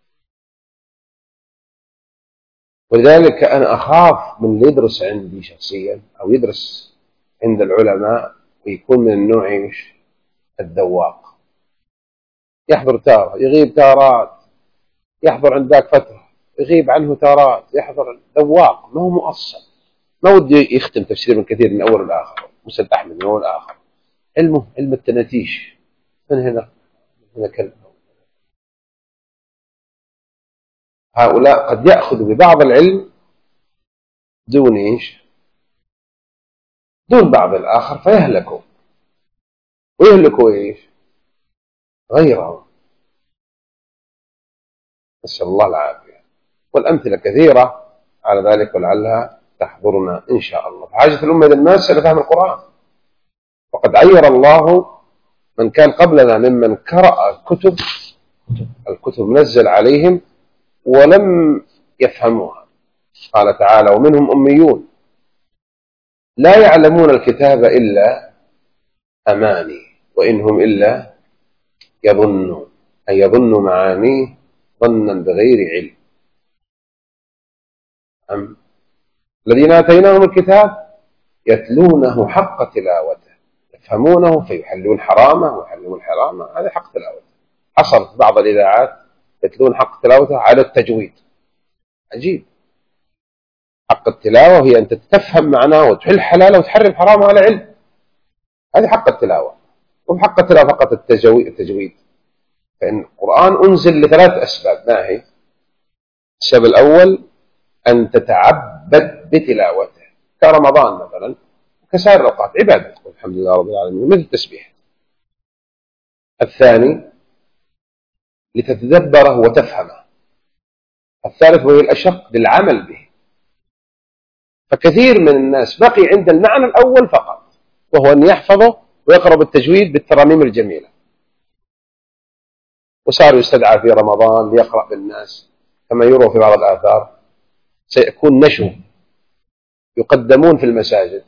ولذلك أنا أخاف من اللي يدرس عندي شخصيا أو يدرس عند العلماء ويكون من النوع الدواق، يحضر تارة يغيب تارات، يحضر عند ذاك فترة يغيب عنه تارات، يحضر دواق، ما هو مؤصل، ما ودي يختم تفسير من كثير من أول الآخر، مسد أحمد من أول الآخر، علم التناتيش من هنا كلمة. هؤلاء قد يأخذوا ببعض العلم دون دون بعض الآخر فيهلكوا، ويهلكوا غيرهم، نسأل الله العافية. والأمثلة كثيرة على ذلك ولعلها تحضرنا إن شاء الله. حاجة الأمة إلى الناس لفهم القرآن، وقد عير الله من كان قبلنا ممن قرأ الكتب نزل عليهم ولم يفهموها. قال تعالى ومنهم أميون لا يعلمون الكتاب إلا أماني وإنهم إلا يظنون، أن يظنوا معانيه ظنا بغير علم. الذين آتيناهم الكتاب يتلونه حق تلاوته يفهمونه فيحلون حرامه ويحلون حرامه، هذا حق تلاوته. حصلت بعض الإذاعات يتلون حق تلاوته على التجويد، عجيب. حق التلاوة هي أن تتفهم معناه وتحل حلاله وتحرم حرامه على علم، هذه حق التلاوة. وبحق التلاوة فقط التجويد. فإن القرآن أنزل لثلاث أسباب، ما هي؟ السبب الأول أن تتعبد بتلاوته كرمضان مثلا وكسائر الأوقات عبادة والحمد لله رب العالمين مثل التسبيح. الثاني لتتدبره وتفهمه. الثالث وهي الأشق للعمل به. فكثير من الناس بقي عند المعنى الأول فقط، وهو أن يحفظه ويقرأ بالتجويد بالترانيم الجميلة، وصار يستدعى في رمضان ليقرأ بالناس كما يروى في بعض الآثار. سيكون نشو، يقدمون في المساجد،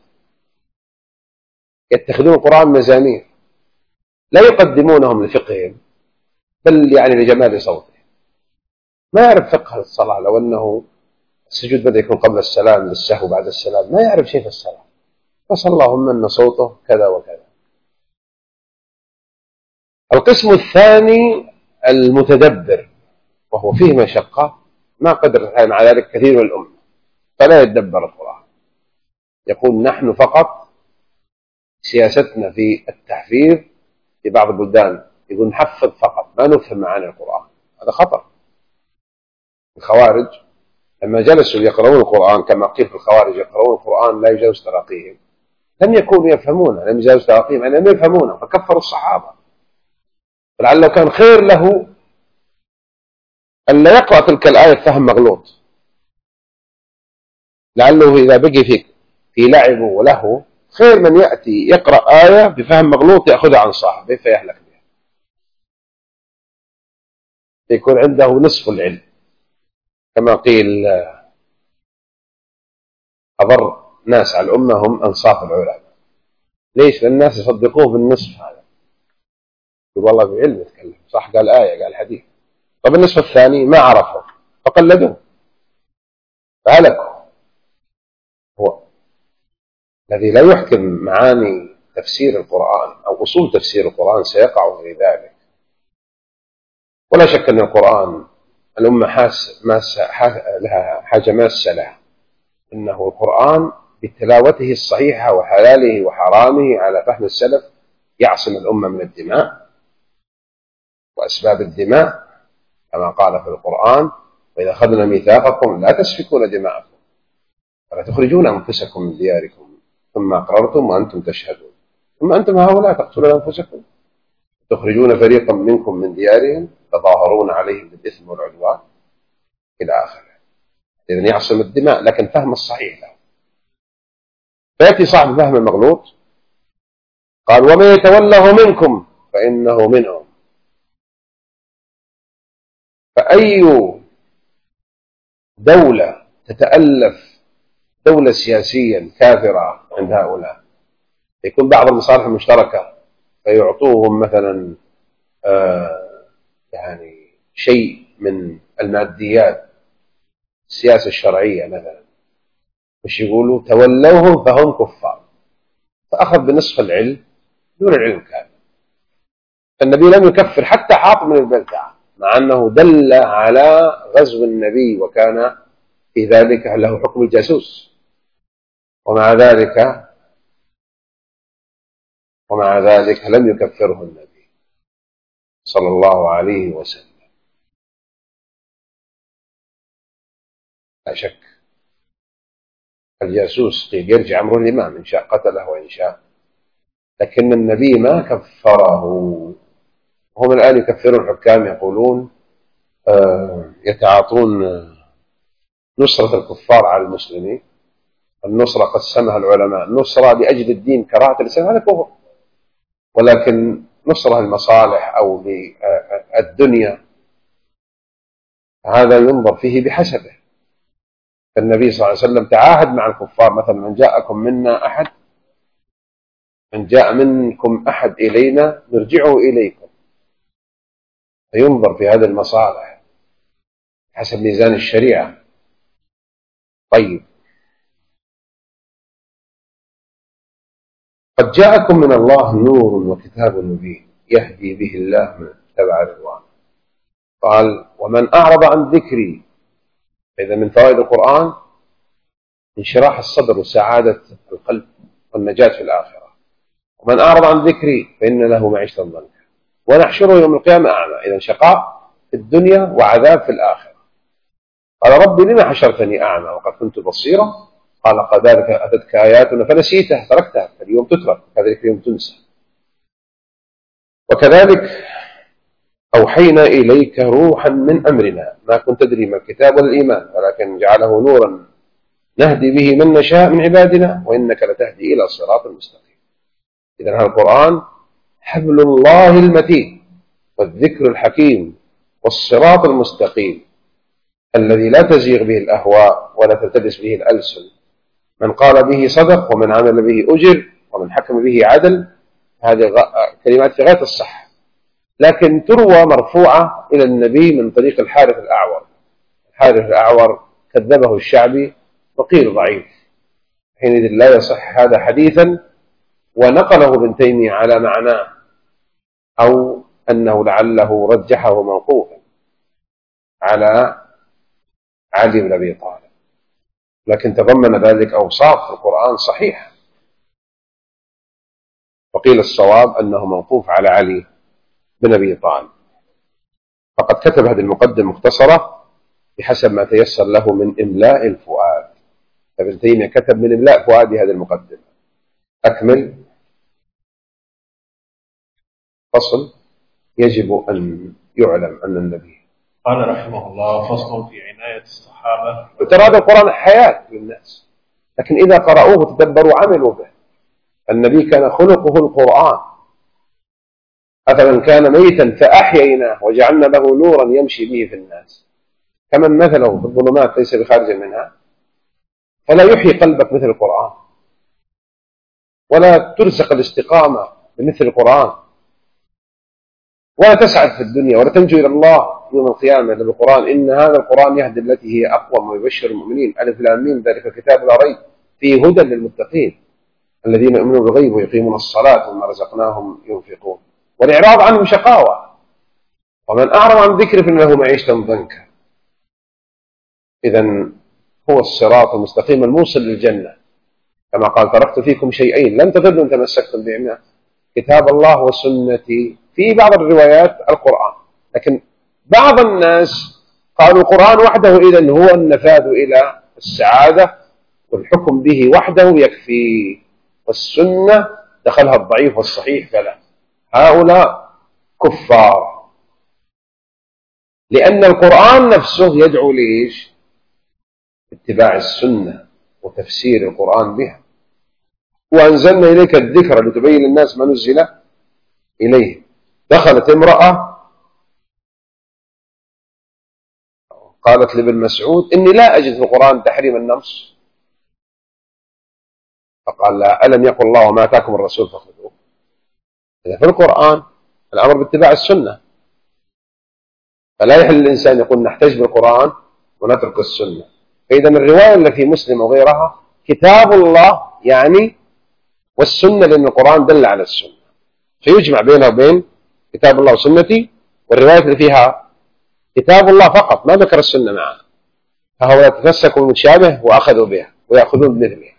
يتخذون القرآن مزامير، لا يقدمونهم لفقههم بل يعني لجمال صوته. ما يعرف فقه الصلاة، لو أنه السجود بدأ يكون قبل السلام للسهو بعد السلام، ما يعرف شيء في الصلاة، بس اللهم أن صوته كذا وكذا. القسم الثاني المتدبر، وهو فيه مشقة ما قدر على ذلك كثير من الأمة، فلا يتدبر القرآن. يقول نحن فقط سياستنا في التحفيظ في بعض البلدان، يقول نحفظ فقط ما نفهم معاني القرآن، هذا خطر. الخوارج لما جلسوا يقرؤون القرآن كما قيل في الخوارج يقرؤون القرآن لا يجاوز تراقيهم، لم يكونوا يفهمونه، لم يجاوز تراقيهم، يعني لم يفهمونه فكفروا الصحابة. فلعله كان خير له أن لا يقرأ تلك الآية فهم مغلوط، لعله إذا بقي في لعبه وله خير من يأتي يقرأ آية بفهم مغلوط يأخذها عن صاحبه فيهلك بها، يكون عنده نصف العلم. كما قيل أضر ناس على الأمة هم أنصاف العلماء. ليش؟ لأن الناس يصدقوه بالنصف هذا، يقول والله بعلم يتكلم صح، قال آية قال حديث. طب النصف الثاني ما عرفه فقلدوه فهلكوا. هو الذي لا يحكم معاني تفسير القرآن أو أصول تفسير القرآن سيقع في ذلك. ولا شك أن القرآن الأمة لها حاجة ماسة لها، إنه القرآن بتلاوته الصحيحة وحلاله وحرامه على فهم السلف يعصم الأمة من الدماء وأسباب الدماء، كما قال في القرآن: وإذا أخذنا ميثاقكم لا تسفكون دماءكم ولا تخرجون أنفسكم من دياركم ثم أقررتم وأنتم تشهدون ثم أنتم هؤلاء تقتلون أنفسكم تخرجون فريقا منكم من ديارهم تظاهرون عليهم بالإثم والعدوان إلى آخره. إذن يعصم الدماء لكن فهم الصحيح له. فيأتي صاحب فهم المغلوط قال: ومن يتوله منكم فإنه منهم. فأي دولة تتألف دولة سياسيا كافرة عند هؤلاء يكون بعض المصالح المشتركة فيعطوهم مثلا يعني شيء من الماديات، السياسة الشرعية مثلا، مش يقولوا تولوهم فهم كفار، فأخذ بنصف العلم دون العلم كامل. فالنبي لم يكفر حتى حاطب من البلتعة مع أنه دل على غزو النبي وكان في ذلك له حكم الجاسوس، ومع ذلك لم يكفره النبي صلى الله عليه وسلم. لا شك الجاسوس قيل يرجع أمره الإمام إن شاء قتله وإن شاء، لكن النبي ما كفره. هم الآن يكفرون الحكام، يقولون يتعاطون نصرة الكفار على المسلمين. النصرة قسمها العلماء: نصرة لأجل الدين كراهة الإسلام هذا كفر، ولكن نصرة المصالح أو للدنيا هذا ينظر فيه بحسبه. فالنبي صلى الله عليه وسلم تعاهد مع الكفار مثلا: من جاء منكم أحد إلينا نرجعه إليكم، فينظر في هذه المصالح حسب ميزان الشريعة. طيب، قد جاءكم من الله نور وكتاب مبين يهدي به الله من اتبع رضوانه. قال: ومن أعرض عن ذكري. إذا من فوائد القرآن انشراح الصدر وسعادة القلب والنجاة في الآخرة. ومن أعرض عن ذكري فإن له معيشة ضنكا ونحشره يوم القيامة أعمى. إذا شقاء في الدنيا وعذاب في الآخرة. قال: ربي لما حشرتني أعمى وقد كنت بصيرا؟ قال: كذلك أتتك آياتنا فنسيتها تركتها فاليوم تترك كذلك اليوم تنسى. وكذلك أوحينا إليك روحا من أمرنا ما كنت تدري ما الكتاب ولا الإيمان ولكن جعله نورا نهدي به من نشاء من عبادنا وإنك لتهدي إلى الصراط المستقيم. إذن هذا القرآن حبل الله المتين والذكر الحكيم والصراط المستقيم الذي لا تزيغ به الأهواء ولا تلتبس به الألسن. من قال به صدق ومن عمل به أجر ومن حكم به عدل. هذه كلمات في غاية الصح، لكن تروى مرفوعة إلى النبي من طريق الحارث الأعور. الحارث الأعور كذبه الشعبي وقيل ضعيف، حينئذ لا يصح هذا حديثا. ونقله ابن تيمية على معناه أو أنه لعله رجحه موقوفا على علي بن أبي طالب، لكن تضمن ذلك أوصاف في القرآن صحيحة. وقيل الصواب أنه موقوف على علي بن أبي طالب. فقد كتب هذه المقدمة مختصرة بحسب ما تيسر له من إملاء الفؤاد. ابن تيمية كتب من إملاء فؤادي هذه المقدمة. أكمل. فصل. يجب أن يعلم أن النبي قال رحمه الله: فصل في عناية الصحابة. ترى هذا القرآن حياة للناس، لكن إذا قرأوه وتدبروا عملوا به. النبي كان خلقه القرآن. أفمن كان ميتا فأحييناه وجعلنا له نورا يمشي به في الناس كمن مثله في الظلمات ليس بخارج منها. فلا يحيي قلبك مثل القرآن، ولا ترزق الاستقامة بمثل القرآن، ولا تسعد في الدنيا، ولا تنجو إلى الله يوم القيامة إلا بالقرآن. إن هذا القرآن يهدي التي هي أقوم ويبشر المؤمنين. ألف لام ميم ذلك الكتاب لا ريب فيه هدى للمتقين الذين يؤمنون بالغيب ويقيمون الصلاة وما رزقناهم ينفقون والإعراض عنهم شقاوة ومن أعرض عن ذكر فإن له معيشة ضنكا. إذن هو الصراط المستقيم الموصل للجنة، كما قال: تركت فيكم شيئين لن تضلوا إن تمسكتم بهما كتاب الله وسنتي. في بعض الروايات القرآن، لكن بعض الناس قالوا القرآن وحده إذن هو النفاذ إلى السعادة والحكم به وحده يكفي، والسنة دخلها الضعيف والصحيح فلا. هؤلاء كفار، لأن القرآن نفسه يدعو ليش؟ اتباع السنة وتفسير القرآن بها. وأنزلنا إليك الذكر لتبين للناس ما نزل إليه. دخلت امرأة قالت لابن مسعود: إني لا أجد في القرآن تحريم النمص. فقال: لا، ألم يقل الله وما آتاكم الرسول فخذوه. إذا في القرآن الأمر باتباع السنة، فلا يحل الإنسان يقول نحتج بالقرآن ونترك السنة. فإذا الرواية اللي في مسلم وغيرها كتاب الله يعني والسنة، لأن القرآن دل على السنة، فيجمع بينها وبين كتاب الله وسنتي. والرواية اللي فيها كتاب الله فقط ما ذكر السنة معه، فهؤلاء تمسكوا بالمتشابه وأخذوا بها ويأخذون بمثلها.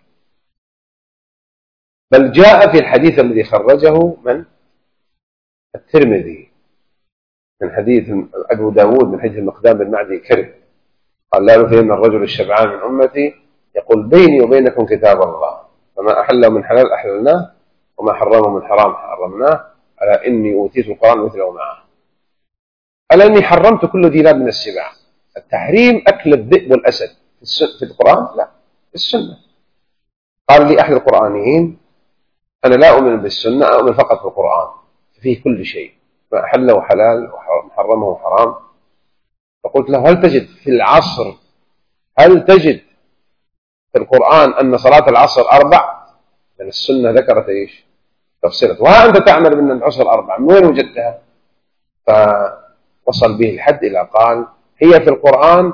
بل جاء في الحديث الذي خرجه من الترمذي من حديث أبو داود من حديث المقدام بن معدي كرب قال: لا يفهم الرجل الشبعان من أمتي يقول: بيني وبينكم كتاب الله، فما أحله من حلال أحللناه وما حرمه من حرام حرمناه، ألا إني أوتيت القرآن مثله معه. ألا إني حرمت كل ذي ناب من السباع. التحريم أكل الذئب والأسد في القرآن؟ لا، في السنة. قال لي أحد القرآنيين: أنا لا أؤمن بالسنة، أؤمن فقط بالقرآن، فيه كل شيء، ما أحله حلال وحرمه حرام. فقلت له: هل تجد في القرآن أن صلاة العصر 4؟ لأن السنة ذكرت إيش؟ تفسيرت. وها أنت تعمل بأن العصر 4، من وين وجدتها؟ فوصل به الحد إلى قال: هي في القرآن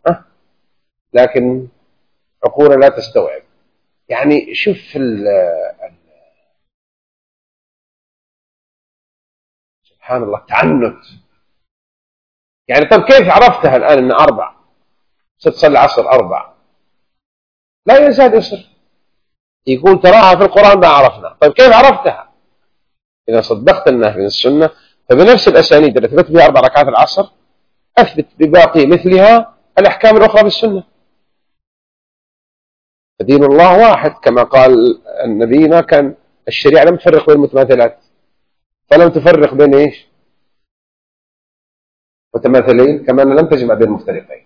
لكن عقولنا لا تستوعب. يعني شوف سبحان الله تعنت. يعني طب كيف عرفتها الآن أن 4 ستصلي العصر 4؟ لا يزال يصر يقول تراها في القرآن ما عرفنا. طيب كيف عرفتها؟ إذا صدقت أنها من السنة فبنفس الأسانيد التي ثبت بها 4 ركعات العصر أثبت بباقي مثلها الأحكام الأخرى بالسنة. فدين الله واحد، كما قال النبي: ما كان الشريعة لم تفرق بين المتماثلات، فلم تفرق بين إيش؟ متماثلين، كما لم تجمع بين المفترقين.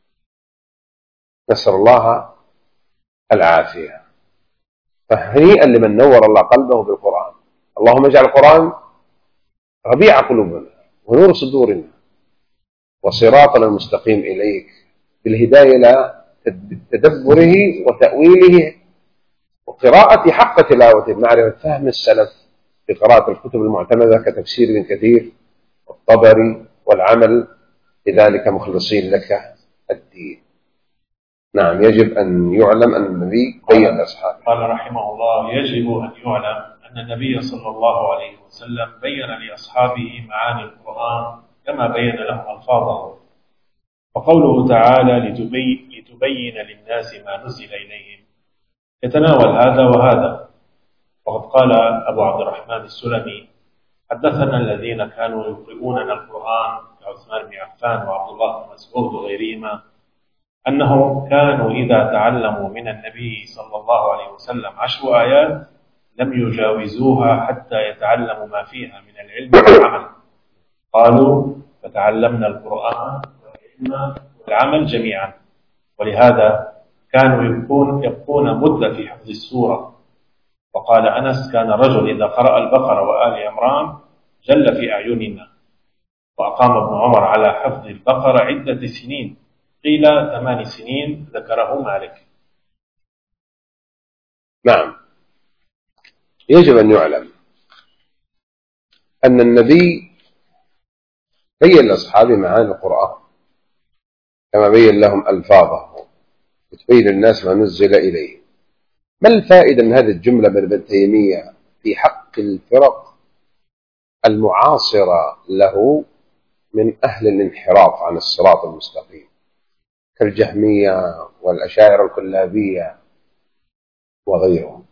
نسأل الله العافية. فهنيئا لمن نور الله قلبه بالقرآن. اللهم اجعل القرآن ربيع قلوبنا ونور صدورنا وصراطنا المستقيم إليك، بالهداية إلى تدبره وتأويله وقراءة حق تلاوته بمعرفة فهم السلف في قراءة الكتب المعتمدة كتفسير ابن كثير والطبري، والعمل بذلك مخلصين لك الدين. نعم، يجب أن يعلم أن النبي بين أصحابه. قال رحمه الله: يجب أن يعلم أن النبي صلى الله عليه وسلم بين لأصحابه معاني القرآن كما بين لهم ألفاظه. وقوله تعالى: لتبين للناس ما نزل إليهم يتناول هذا وهذا. وقد قال أبو عبد الرحمن السلمي: حدثنا الذين كانوا يقرؤوننا القرآن كعثمان بن عفان وعبد الله بن مسعود وغيرهما أنهم كانوا إذا تعلموا من النبي صلى الله عليه وسلم 10 آيات لم يجاوزوها حتى يتعلموا ما فيها من العلم والعمل. قالوا فتعلمنا القرآن والعلم والعمل جميعا، ولهذا كانوا يبقون مدة في حفظ السورة. وقال أنس كان الرجل إذا قرأ البقرة وآل عمران جل في أعيننا. وأقام ابن عمر على حفظ البقرة عدة سنين، قيل 8 سنين ذكره مالك. نعم، يجب أن يعلم أن النبي بين لأصحابه معاني القرآن كما بين لهم ألفاظه وتبين الناس ما نزل إليه. ما الفائدة من هذه الجملة من ابن تيمية في حق الفرق المعاصرة له من أهل الانحراف عن الصراط المستقيم كالجهمية والأشاعرة الكلابية وغيرهم؟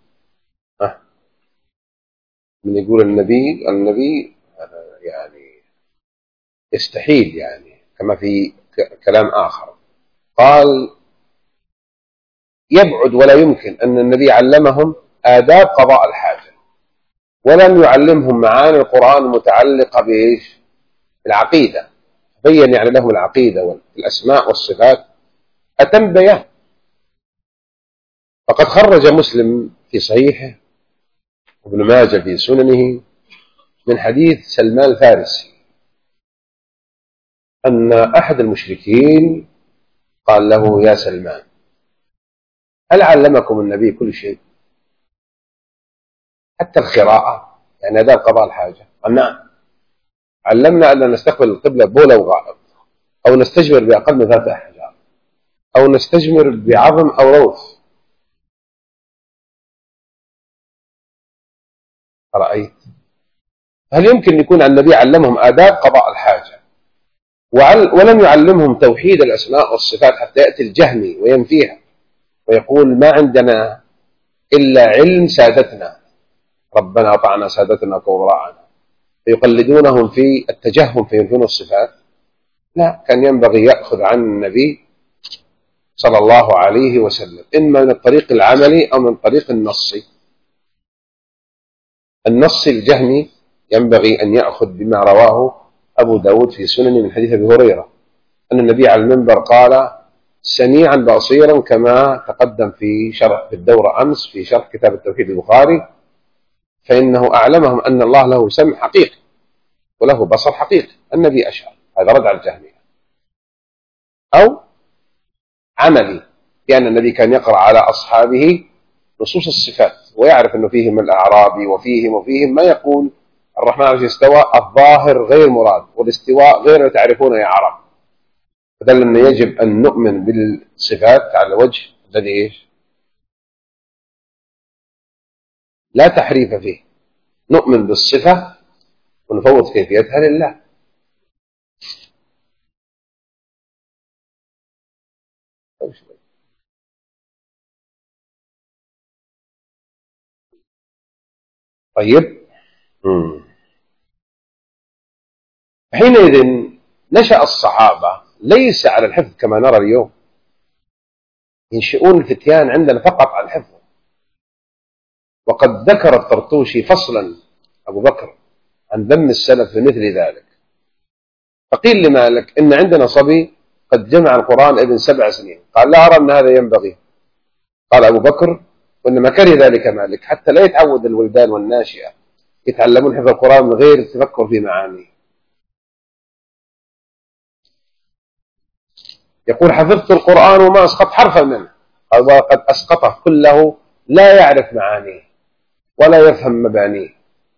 من يقول النبي يعني يستحيل، يعني كما في كلام آخر قال يبعد ولا يمكن أن النبي علمهم آداب قضاء الحاجة ولم يعلمهم معاني القرآن المتعلقة بإيش؟ العقيدة. بين يعني لهم العقيدة والأسماء والصفات أتم بيان. فقد خرج مسلم في صحيحه وابن ماجه في سننه من حديث سلمان الفارسي أن أحد المشركين قال له يا سلمان هل علمكم النبي كل شيء حتى القراءة يعني آداب قضاء الحاجة؟ قال نعم، علمنا أن نستقبل القبلة بول أو غائط، أو نستجمر بأقل من 3 أحجار، أو نستجمر بعظم أو روث. أرأيت؟ هل يمكن يكون النبي علمهم آداب قضاء الحاجة ولم يعلمهم توحيد الأسماء والصفات حتى يأتي الجهمي وينفيها ويقول ما عندنا إلا علم سادتنا، ربنا أطعنا سادتنا كبراءنا، فيقلدونهم في التجهم فينفون الصفات؟ لا، كان ينبغي يأخذ عن النبي صلى الله عليه وسلم إما من الطريق العملي أو من الطريق النصي. النصي الجهمي ينبغي أن يأخذ بما رواه أبو داود في سنن من حديث أبي هريرة أن النبي على المنبر قال سميعا بصيرا كما تقدم في شرح في الدورة أمس في شرح كتاب التوحيد البخاري، فإنه أعلمهم أن الله له سمع حقيقي وله بصر حقيقي. النبي أشار، هذا رد على الجهمية. أو عملي، لأن النبي كان يقرأ على أصحابه نصوص الصفات ويعرف أنه فيهم الأعرابي وفيهم ما يقول الرحمن على استوى الظاهر غير مراد والاستواء غير تعرفون يا عرب. فدل أن يجب أن نؤمن بالصفات على وجه الذي إيش؟ لا تحريف فيه، نؤمن بالصفة ونفوض كيفيتها لله. طيب، حينئذ نشأ الصحابة ليس على الحفظ كما نرى اليوم، ينشئون الفتيان عندنا فقط على الحفظ. وقد ذكر الطرطوشي فصلا أبو بكر عن ذم السلف في مثل ذلك، فقيل لمالك إن عندنا صبي قد جمع القرآن ابن 7 سنين، قال لا أرى أن هذا ينبغي. قال أبو بكر وإنما كره ذلك مالك حتى لا يتعود الولدان والناشئة يتعلمون حفظ القرآن من غير التفكر في معانيه. يقول حفظت القرآن وما أسقط حرفا منه، قال وقد أسقطه كله لا يعرف معانيه ولا يفهم مبانيه.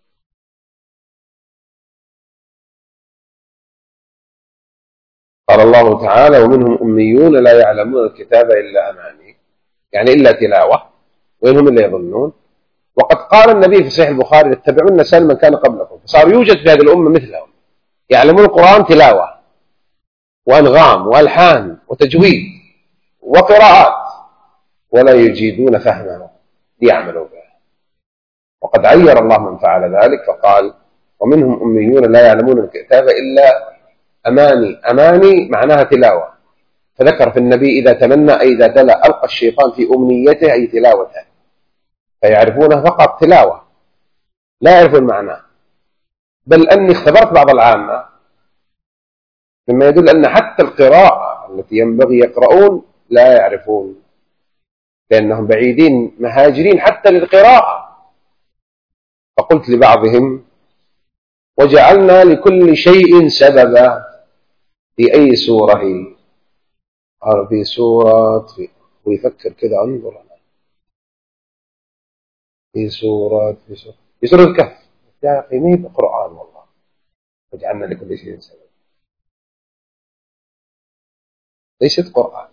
قال الله تعالى ومنهم أميون لا يعلمون الكتاب إلا أماني، يعني إلا تلاوة، وإنهم إلا يظنون. وقد قال النبي في صحيح البخاري اتبعون سنن من كان قبلكم، فصار يوجد في هذه الأمة مثلهم يعلمون القرآن تلاوة وأنغام وألحان وتجويد وقراءات ولا يجيدون فهمه ليعملوا به. وقد عير الله من فعل ذلك فقال ومنهم أميون لا يعلمون الكتاب إلا أماني. أماني معناها تلاوة، فذكر في النبي إذا تمنى أي إذا تلا ألقى الشيطان في أمنيته أي تلاوته، فيعرفونه فقط تلاوة لا يعرفون معناه. بل أني اختبرت بعض العامة مما يدل أن حتى القراءة التي ينبغي يقرؤون لا يعرفون، لأنهم بعيدين مهاجرين حتى للقراءة. فقلت لبعضهم وجعلنا لكل شيء سببا، في أي سورة هي؟ قال في سورة ويفكر كذا انظر في سورة الكهف. يا أخي ما هي القرآن والله، وجعلنا لكل شيء سببا، ليست قرآن.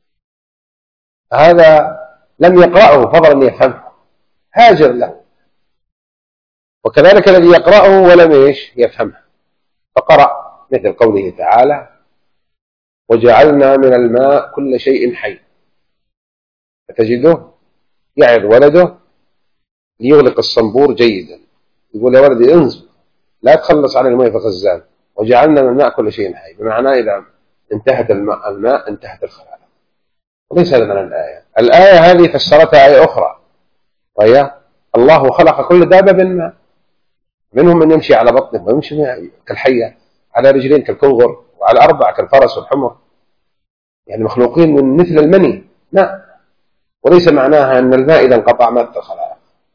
هذا لم يقرأه فضلا أن يفهمه، هاجر له. وكذلك الذي يقرأه ولم يفهمه فقرأ، مثل قوله تعالى وجعلنا من الماء كل شيء حي، فتجده يعظ ولده ليغلق الصنبور جيدا، يقول يا ولدي انزل لا تخلص على الماء في خزان، وجعلنا من الماء كل شيء حي، بمعنى إذا انتهت الماء انتهت الخلائق. وليس هذا من الآية. الآية هذه فسرتها آية أخرى، وهي الله خلق كل دابة بالماء، منهم من يمشي على بطنه ويمشي كالحية، على رجلين كالكنغر، وعلى أربع كالفرس والحمر، يعني مخلوقين من مثل المني. لا، وليس معناها أن الماء إذا انقطع مات الخلائق.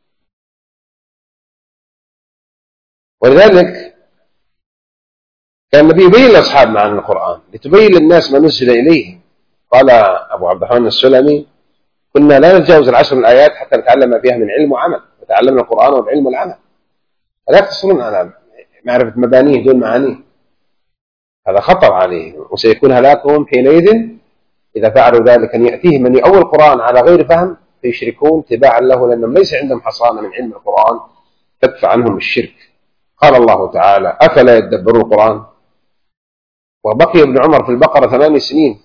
ولذلك كان النبي يبين لأصحاب معنى القرآن لتبين للناس ما نزل إليه. قال أبو عبد الرحمن السلمي كنا لا نتجاوز 10 الآيات حتى نتعلم ما فيها من علم وعمل، وتعلمنا القرآن والعلم والعمل، لا يقتصرون على معرفة مبانيه دون معانيه. هذا خطر عليه، وسيكون هلاكهم حينئذ إذا فعلوا ذلك أن يأتيه من يؤول القرآن على غير فهم فيشركون تباعا له، لأنهم ليس عندهم حصانة من علم القرآن تدفع عنهم الشرك. قال الله تعالى أفلا يدبرون القرآن؟ وبقي ابن عمر في البقرة 8 سنين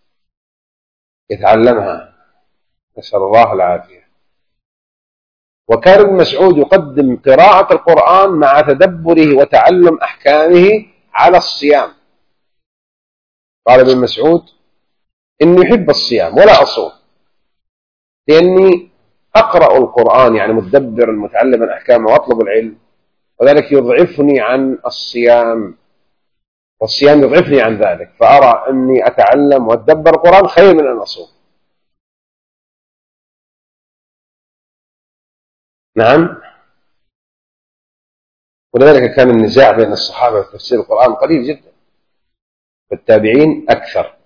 يتعلمها، نسأل الله العافية. وكان ابن مسعود يقدم قراءة القرآن مع تدبره وتعلم أحكامه على الصيام. قال ابن مسعود إني يحب الصيام ولا أصوم، لأني أقرأ القرآن يعني متدبر متعلما أحكامه وأطلب العلم، وذلك يضعفني عن الصيام، والصيام يضعفني عن ذلك، فأرى أني أتعلم وأتدبر القرآن خير من أن أصوم. نعم. ولذلك كان النزاع بين الصحابة في تفسير القرآن قليل جدا، والتابعين أكثر.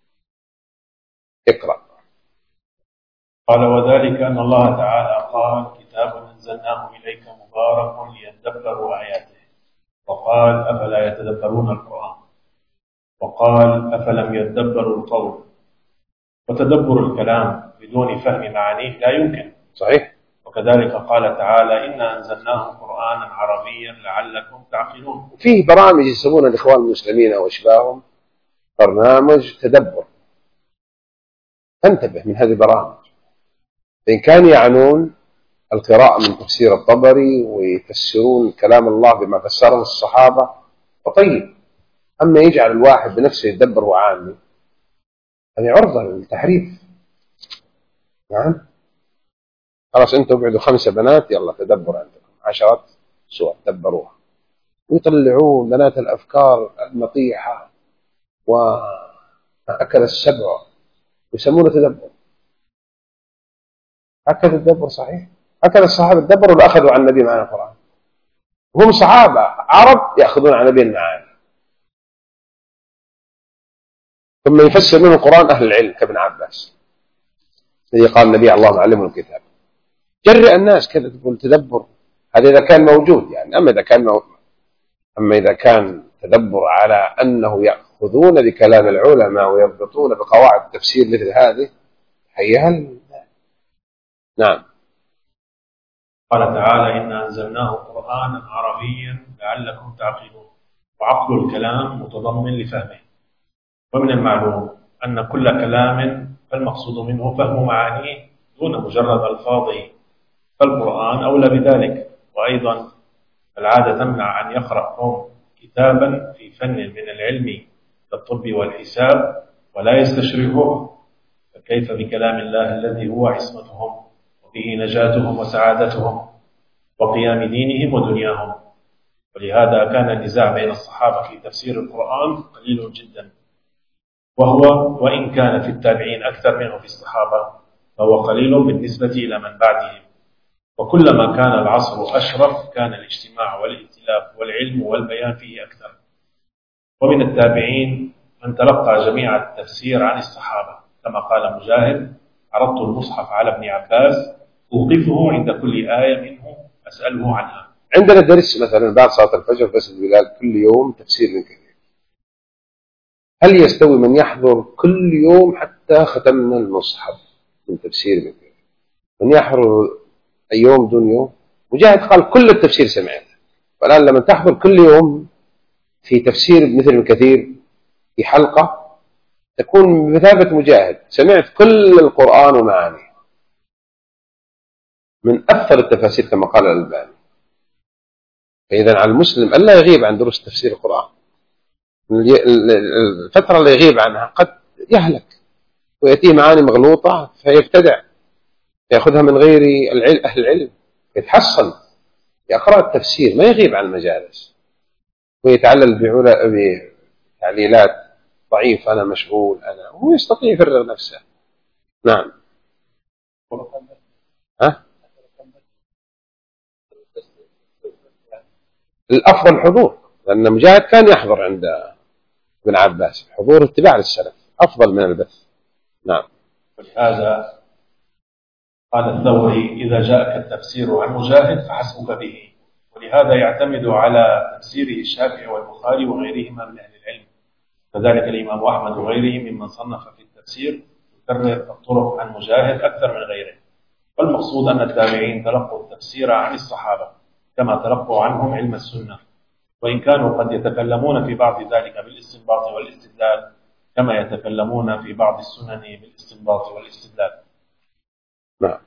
اقرأ. قال وذلك أن الله تعالى قال كتاب أنزلناه إليك مبارك ليدبروا آياته، وقال أفلا يتدبرون القرآن، وقال أفلم يدبروا القول. وتدبر الكلام بدون فهم معانيه لا يمكن. صحيح. وكذلك قال تعالى إنا أنزلناه قرآنا عربيا لعلكم تعقلون. فيه برامج يسمونها الإخوان المسلمين أو أشباههم برنامج تدبر، انتبه من هذه البرامج، إن كان يعنون القراءة من تفسير الطبري ويفسرون كلام الله بما فسره الصحابة فطيب. أما يجعل الواحد بنفسه يدبر وعامي، هذه عرضة للتحريف. نعم. خلاص أنتم ابعدوا 5 بنات، يلا تدبر عندكم 10 سور تدبروها، ويطلعون بنات الأفكار المطيحة وأكل السبع يسمونه تدبر. هكذا التدبر صحيح؟ هكذا الصحابة تدبروا ولا أخذوا عن النبي معنى القرآن؟ هم صحابة عرب يأخذون عن النبي المعاني، ثم يفسر منه القرآن أهل العلم كابن عباس الذي قال النبي اللهم علمه الكتاب. جرئ الناس كذا تقول تدبر، هذا إذا كان موجود يعني. أما إذا كان تدبر على أنه يأخذون بكلام العلماء ويضبطون بقواعد التفسير مثل هذه، هل نعم. قال تعالى إنا أنزلناه قرآنا عربيا لعلكم تعقلون. وعقل الكلام متضمن لفهمه، ومن المعلوم أن كل كلام فالمقصود منه فهم معانيه دون مجرد ألفاظه، فالقرآن أولى بذلك. وأيضا العادة تمنع أن يقرأ قوم كتابا في فن من العلم كالطب والحساب ولا يستشرحوه، فكيف بكلام الله الذي هو عصمتهم وبه نجاتهم وسعادتهم وقيام دينهم ودنياهم؟ ولهذا كان النزاع بين الصحابة في تفسير القرآن قليل جدا، وإن كان في التابعين أكثر منه في الصحابة فهو قليل بالنسبة إلى من بعدهم. وكلما كان العصر أشرف كان الاجتماع والائتلاف والعلم والبيان فيه أكثر. ومن التابعين من تلقى جميع التفسير عن الصحابة، كما قال مجاهد: عرضت المصحف على ابن عباس أوقفه عند كل آية منه أسأله عنها. عندنا درس مثلا بعد صلاة الفجر في البلاد كل يوم تفسير من كثير. هل يستوي من يحضر كل يوم حتى ختمنا المصحف من تفسير من كثير، من يحضر يوم دون يوم؟ مجاهد قال كل التفسير سمعته. والآن لما تحضر كل يوم في تفسير مثل ابن كثير في حلقة تكون بمثابة مجاهد سمعت كل القرآن ومعانيه، من أكثر التفاسير كما قال الألباني. فإذا على المسلم ألا يغيب عن دروس تفسير القرآن. الفترة اللي يغيب عنها قد يهلك ويأتيه معاني مغلوطة فيبتدع، يأخذها من غير أهل العلم، يتحصن، يقرأ التفسير، ما يغيب عن المجالس ويتعلل بتعليلات ضعيف، أنا مشغول، أنا، وهو يستطيع يفرغ نفسه. نعم. الأفضل الحضور، لأن مجاهد كان يحضر عند ابن عباس، حضور اتباع للسلف أفضل من البث. نعم. ولهذا قال الثوري: إذا جاءك التفسير عن مجاهد فحسبك به. ولهذا يعتمد على تفسيره الشافعي والبخاري وغيرهما من أهل العلم. كذلك الإمام أحمد وغيره ممن صنف في التفسير يكرر الطرق عن مجاهد أكثر من غيره. والمقصود أن التابعين تلقوا التفسير عن الصحابة كما تلقوا عنهم علم السنة، وإن كانوا قد يتكلمون في بعض ذلك بالاستنباط والاستدلال كما يتكلمون في بعض السنن بالاستنباط والاستدلال. نعم.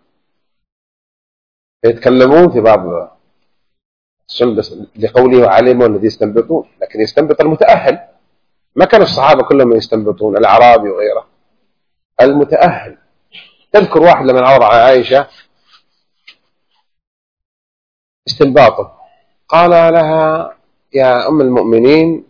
يتكلمون في بعض السنن بس لقوله علموا الذي يستنبطون، لكن يستنبط المتأهل. ما كان الصحابة كلهم يستنبطون، الأعرابي وغيره، المتأهل. تذكر واحد لما عرض على عائشة استنباطه، قال لها: يا أم المؤمنين،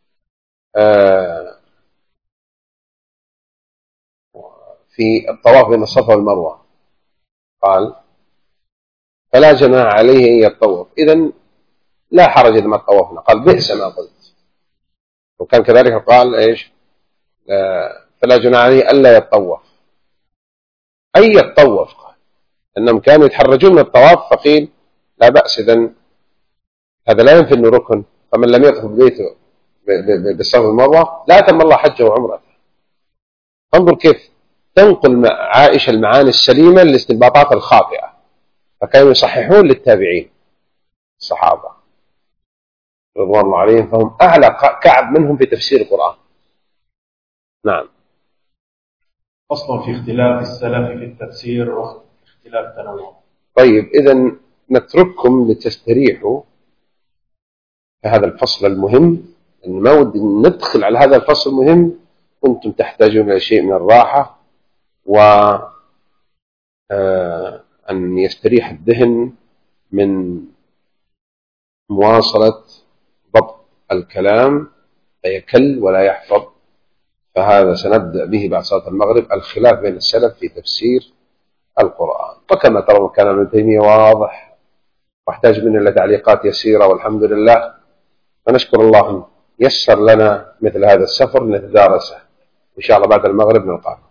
في الطواف بين الصفا والمروة، قال: فلا جناح عليه أن يتطوف، إذن لا حرج لما طوفنا. قال: بئس ما قلت. وكان كذلك قال: إيش؟ فلا جناح عليه ألا يتطوف، أي يتطوف. قال أنهم كانوا يتحرجون من الطواف، فقيل لا بأس، إذن هذا لا ينفي أنه ركن، فمن لم يطف ببيته بالصفا والمروة لا تم الله حجه وعمرته. انظر كيف تنقل عائشة المعاني السليمة للاستنباطات الخاطئة، فكانوا يصححون للتابعين الصحابة رضوان الله عليهم، فهم أعلى كعب منهم في تفسير القرآن. نعم. فصل في اختلاف السلف في التفسير واختلاف تنوع. طيب، إذن نترككم لتستريحوا في هذا الفصل المهم، أن ما ودي ندخل على هذا الفصل المهم، كنتم تحتاجون إلى شيء من الراحة وأن يستريح الذهن من مواصلة ضبط الكلام، فيكل ولا يحفظ. فهذا سنبدأ به بعد صلاة المغرب، الخلاف بين السلف في تفسير القرآن. وكما ترون كلام ابن تيمية واضح واحتاج منه إلى تعليقات يسيرة، والحمد لله. ونشكر الله يسر لنا مثل هذا السفر نتدارسه إن شاء الله بعد المغرب نلقاكم.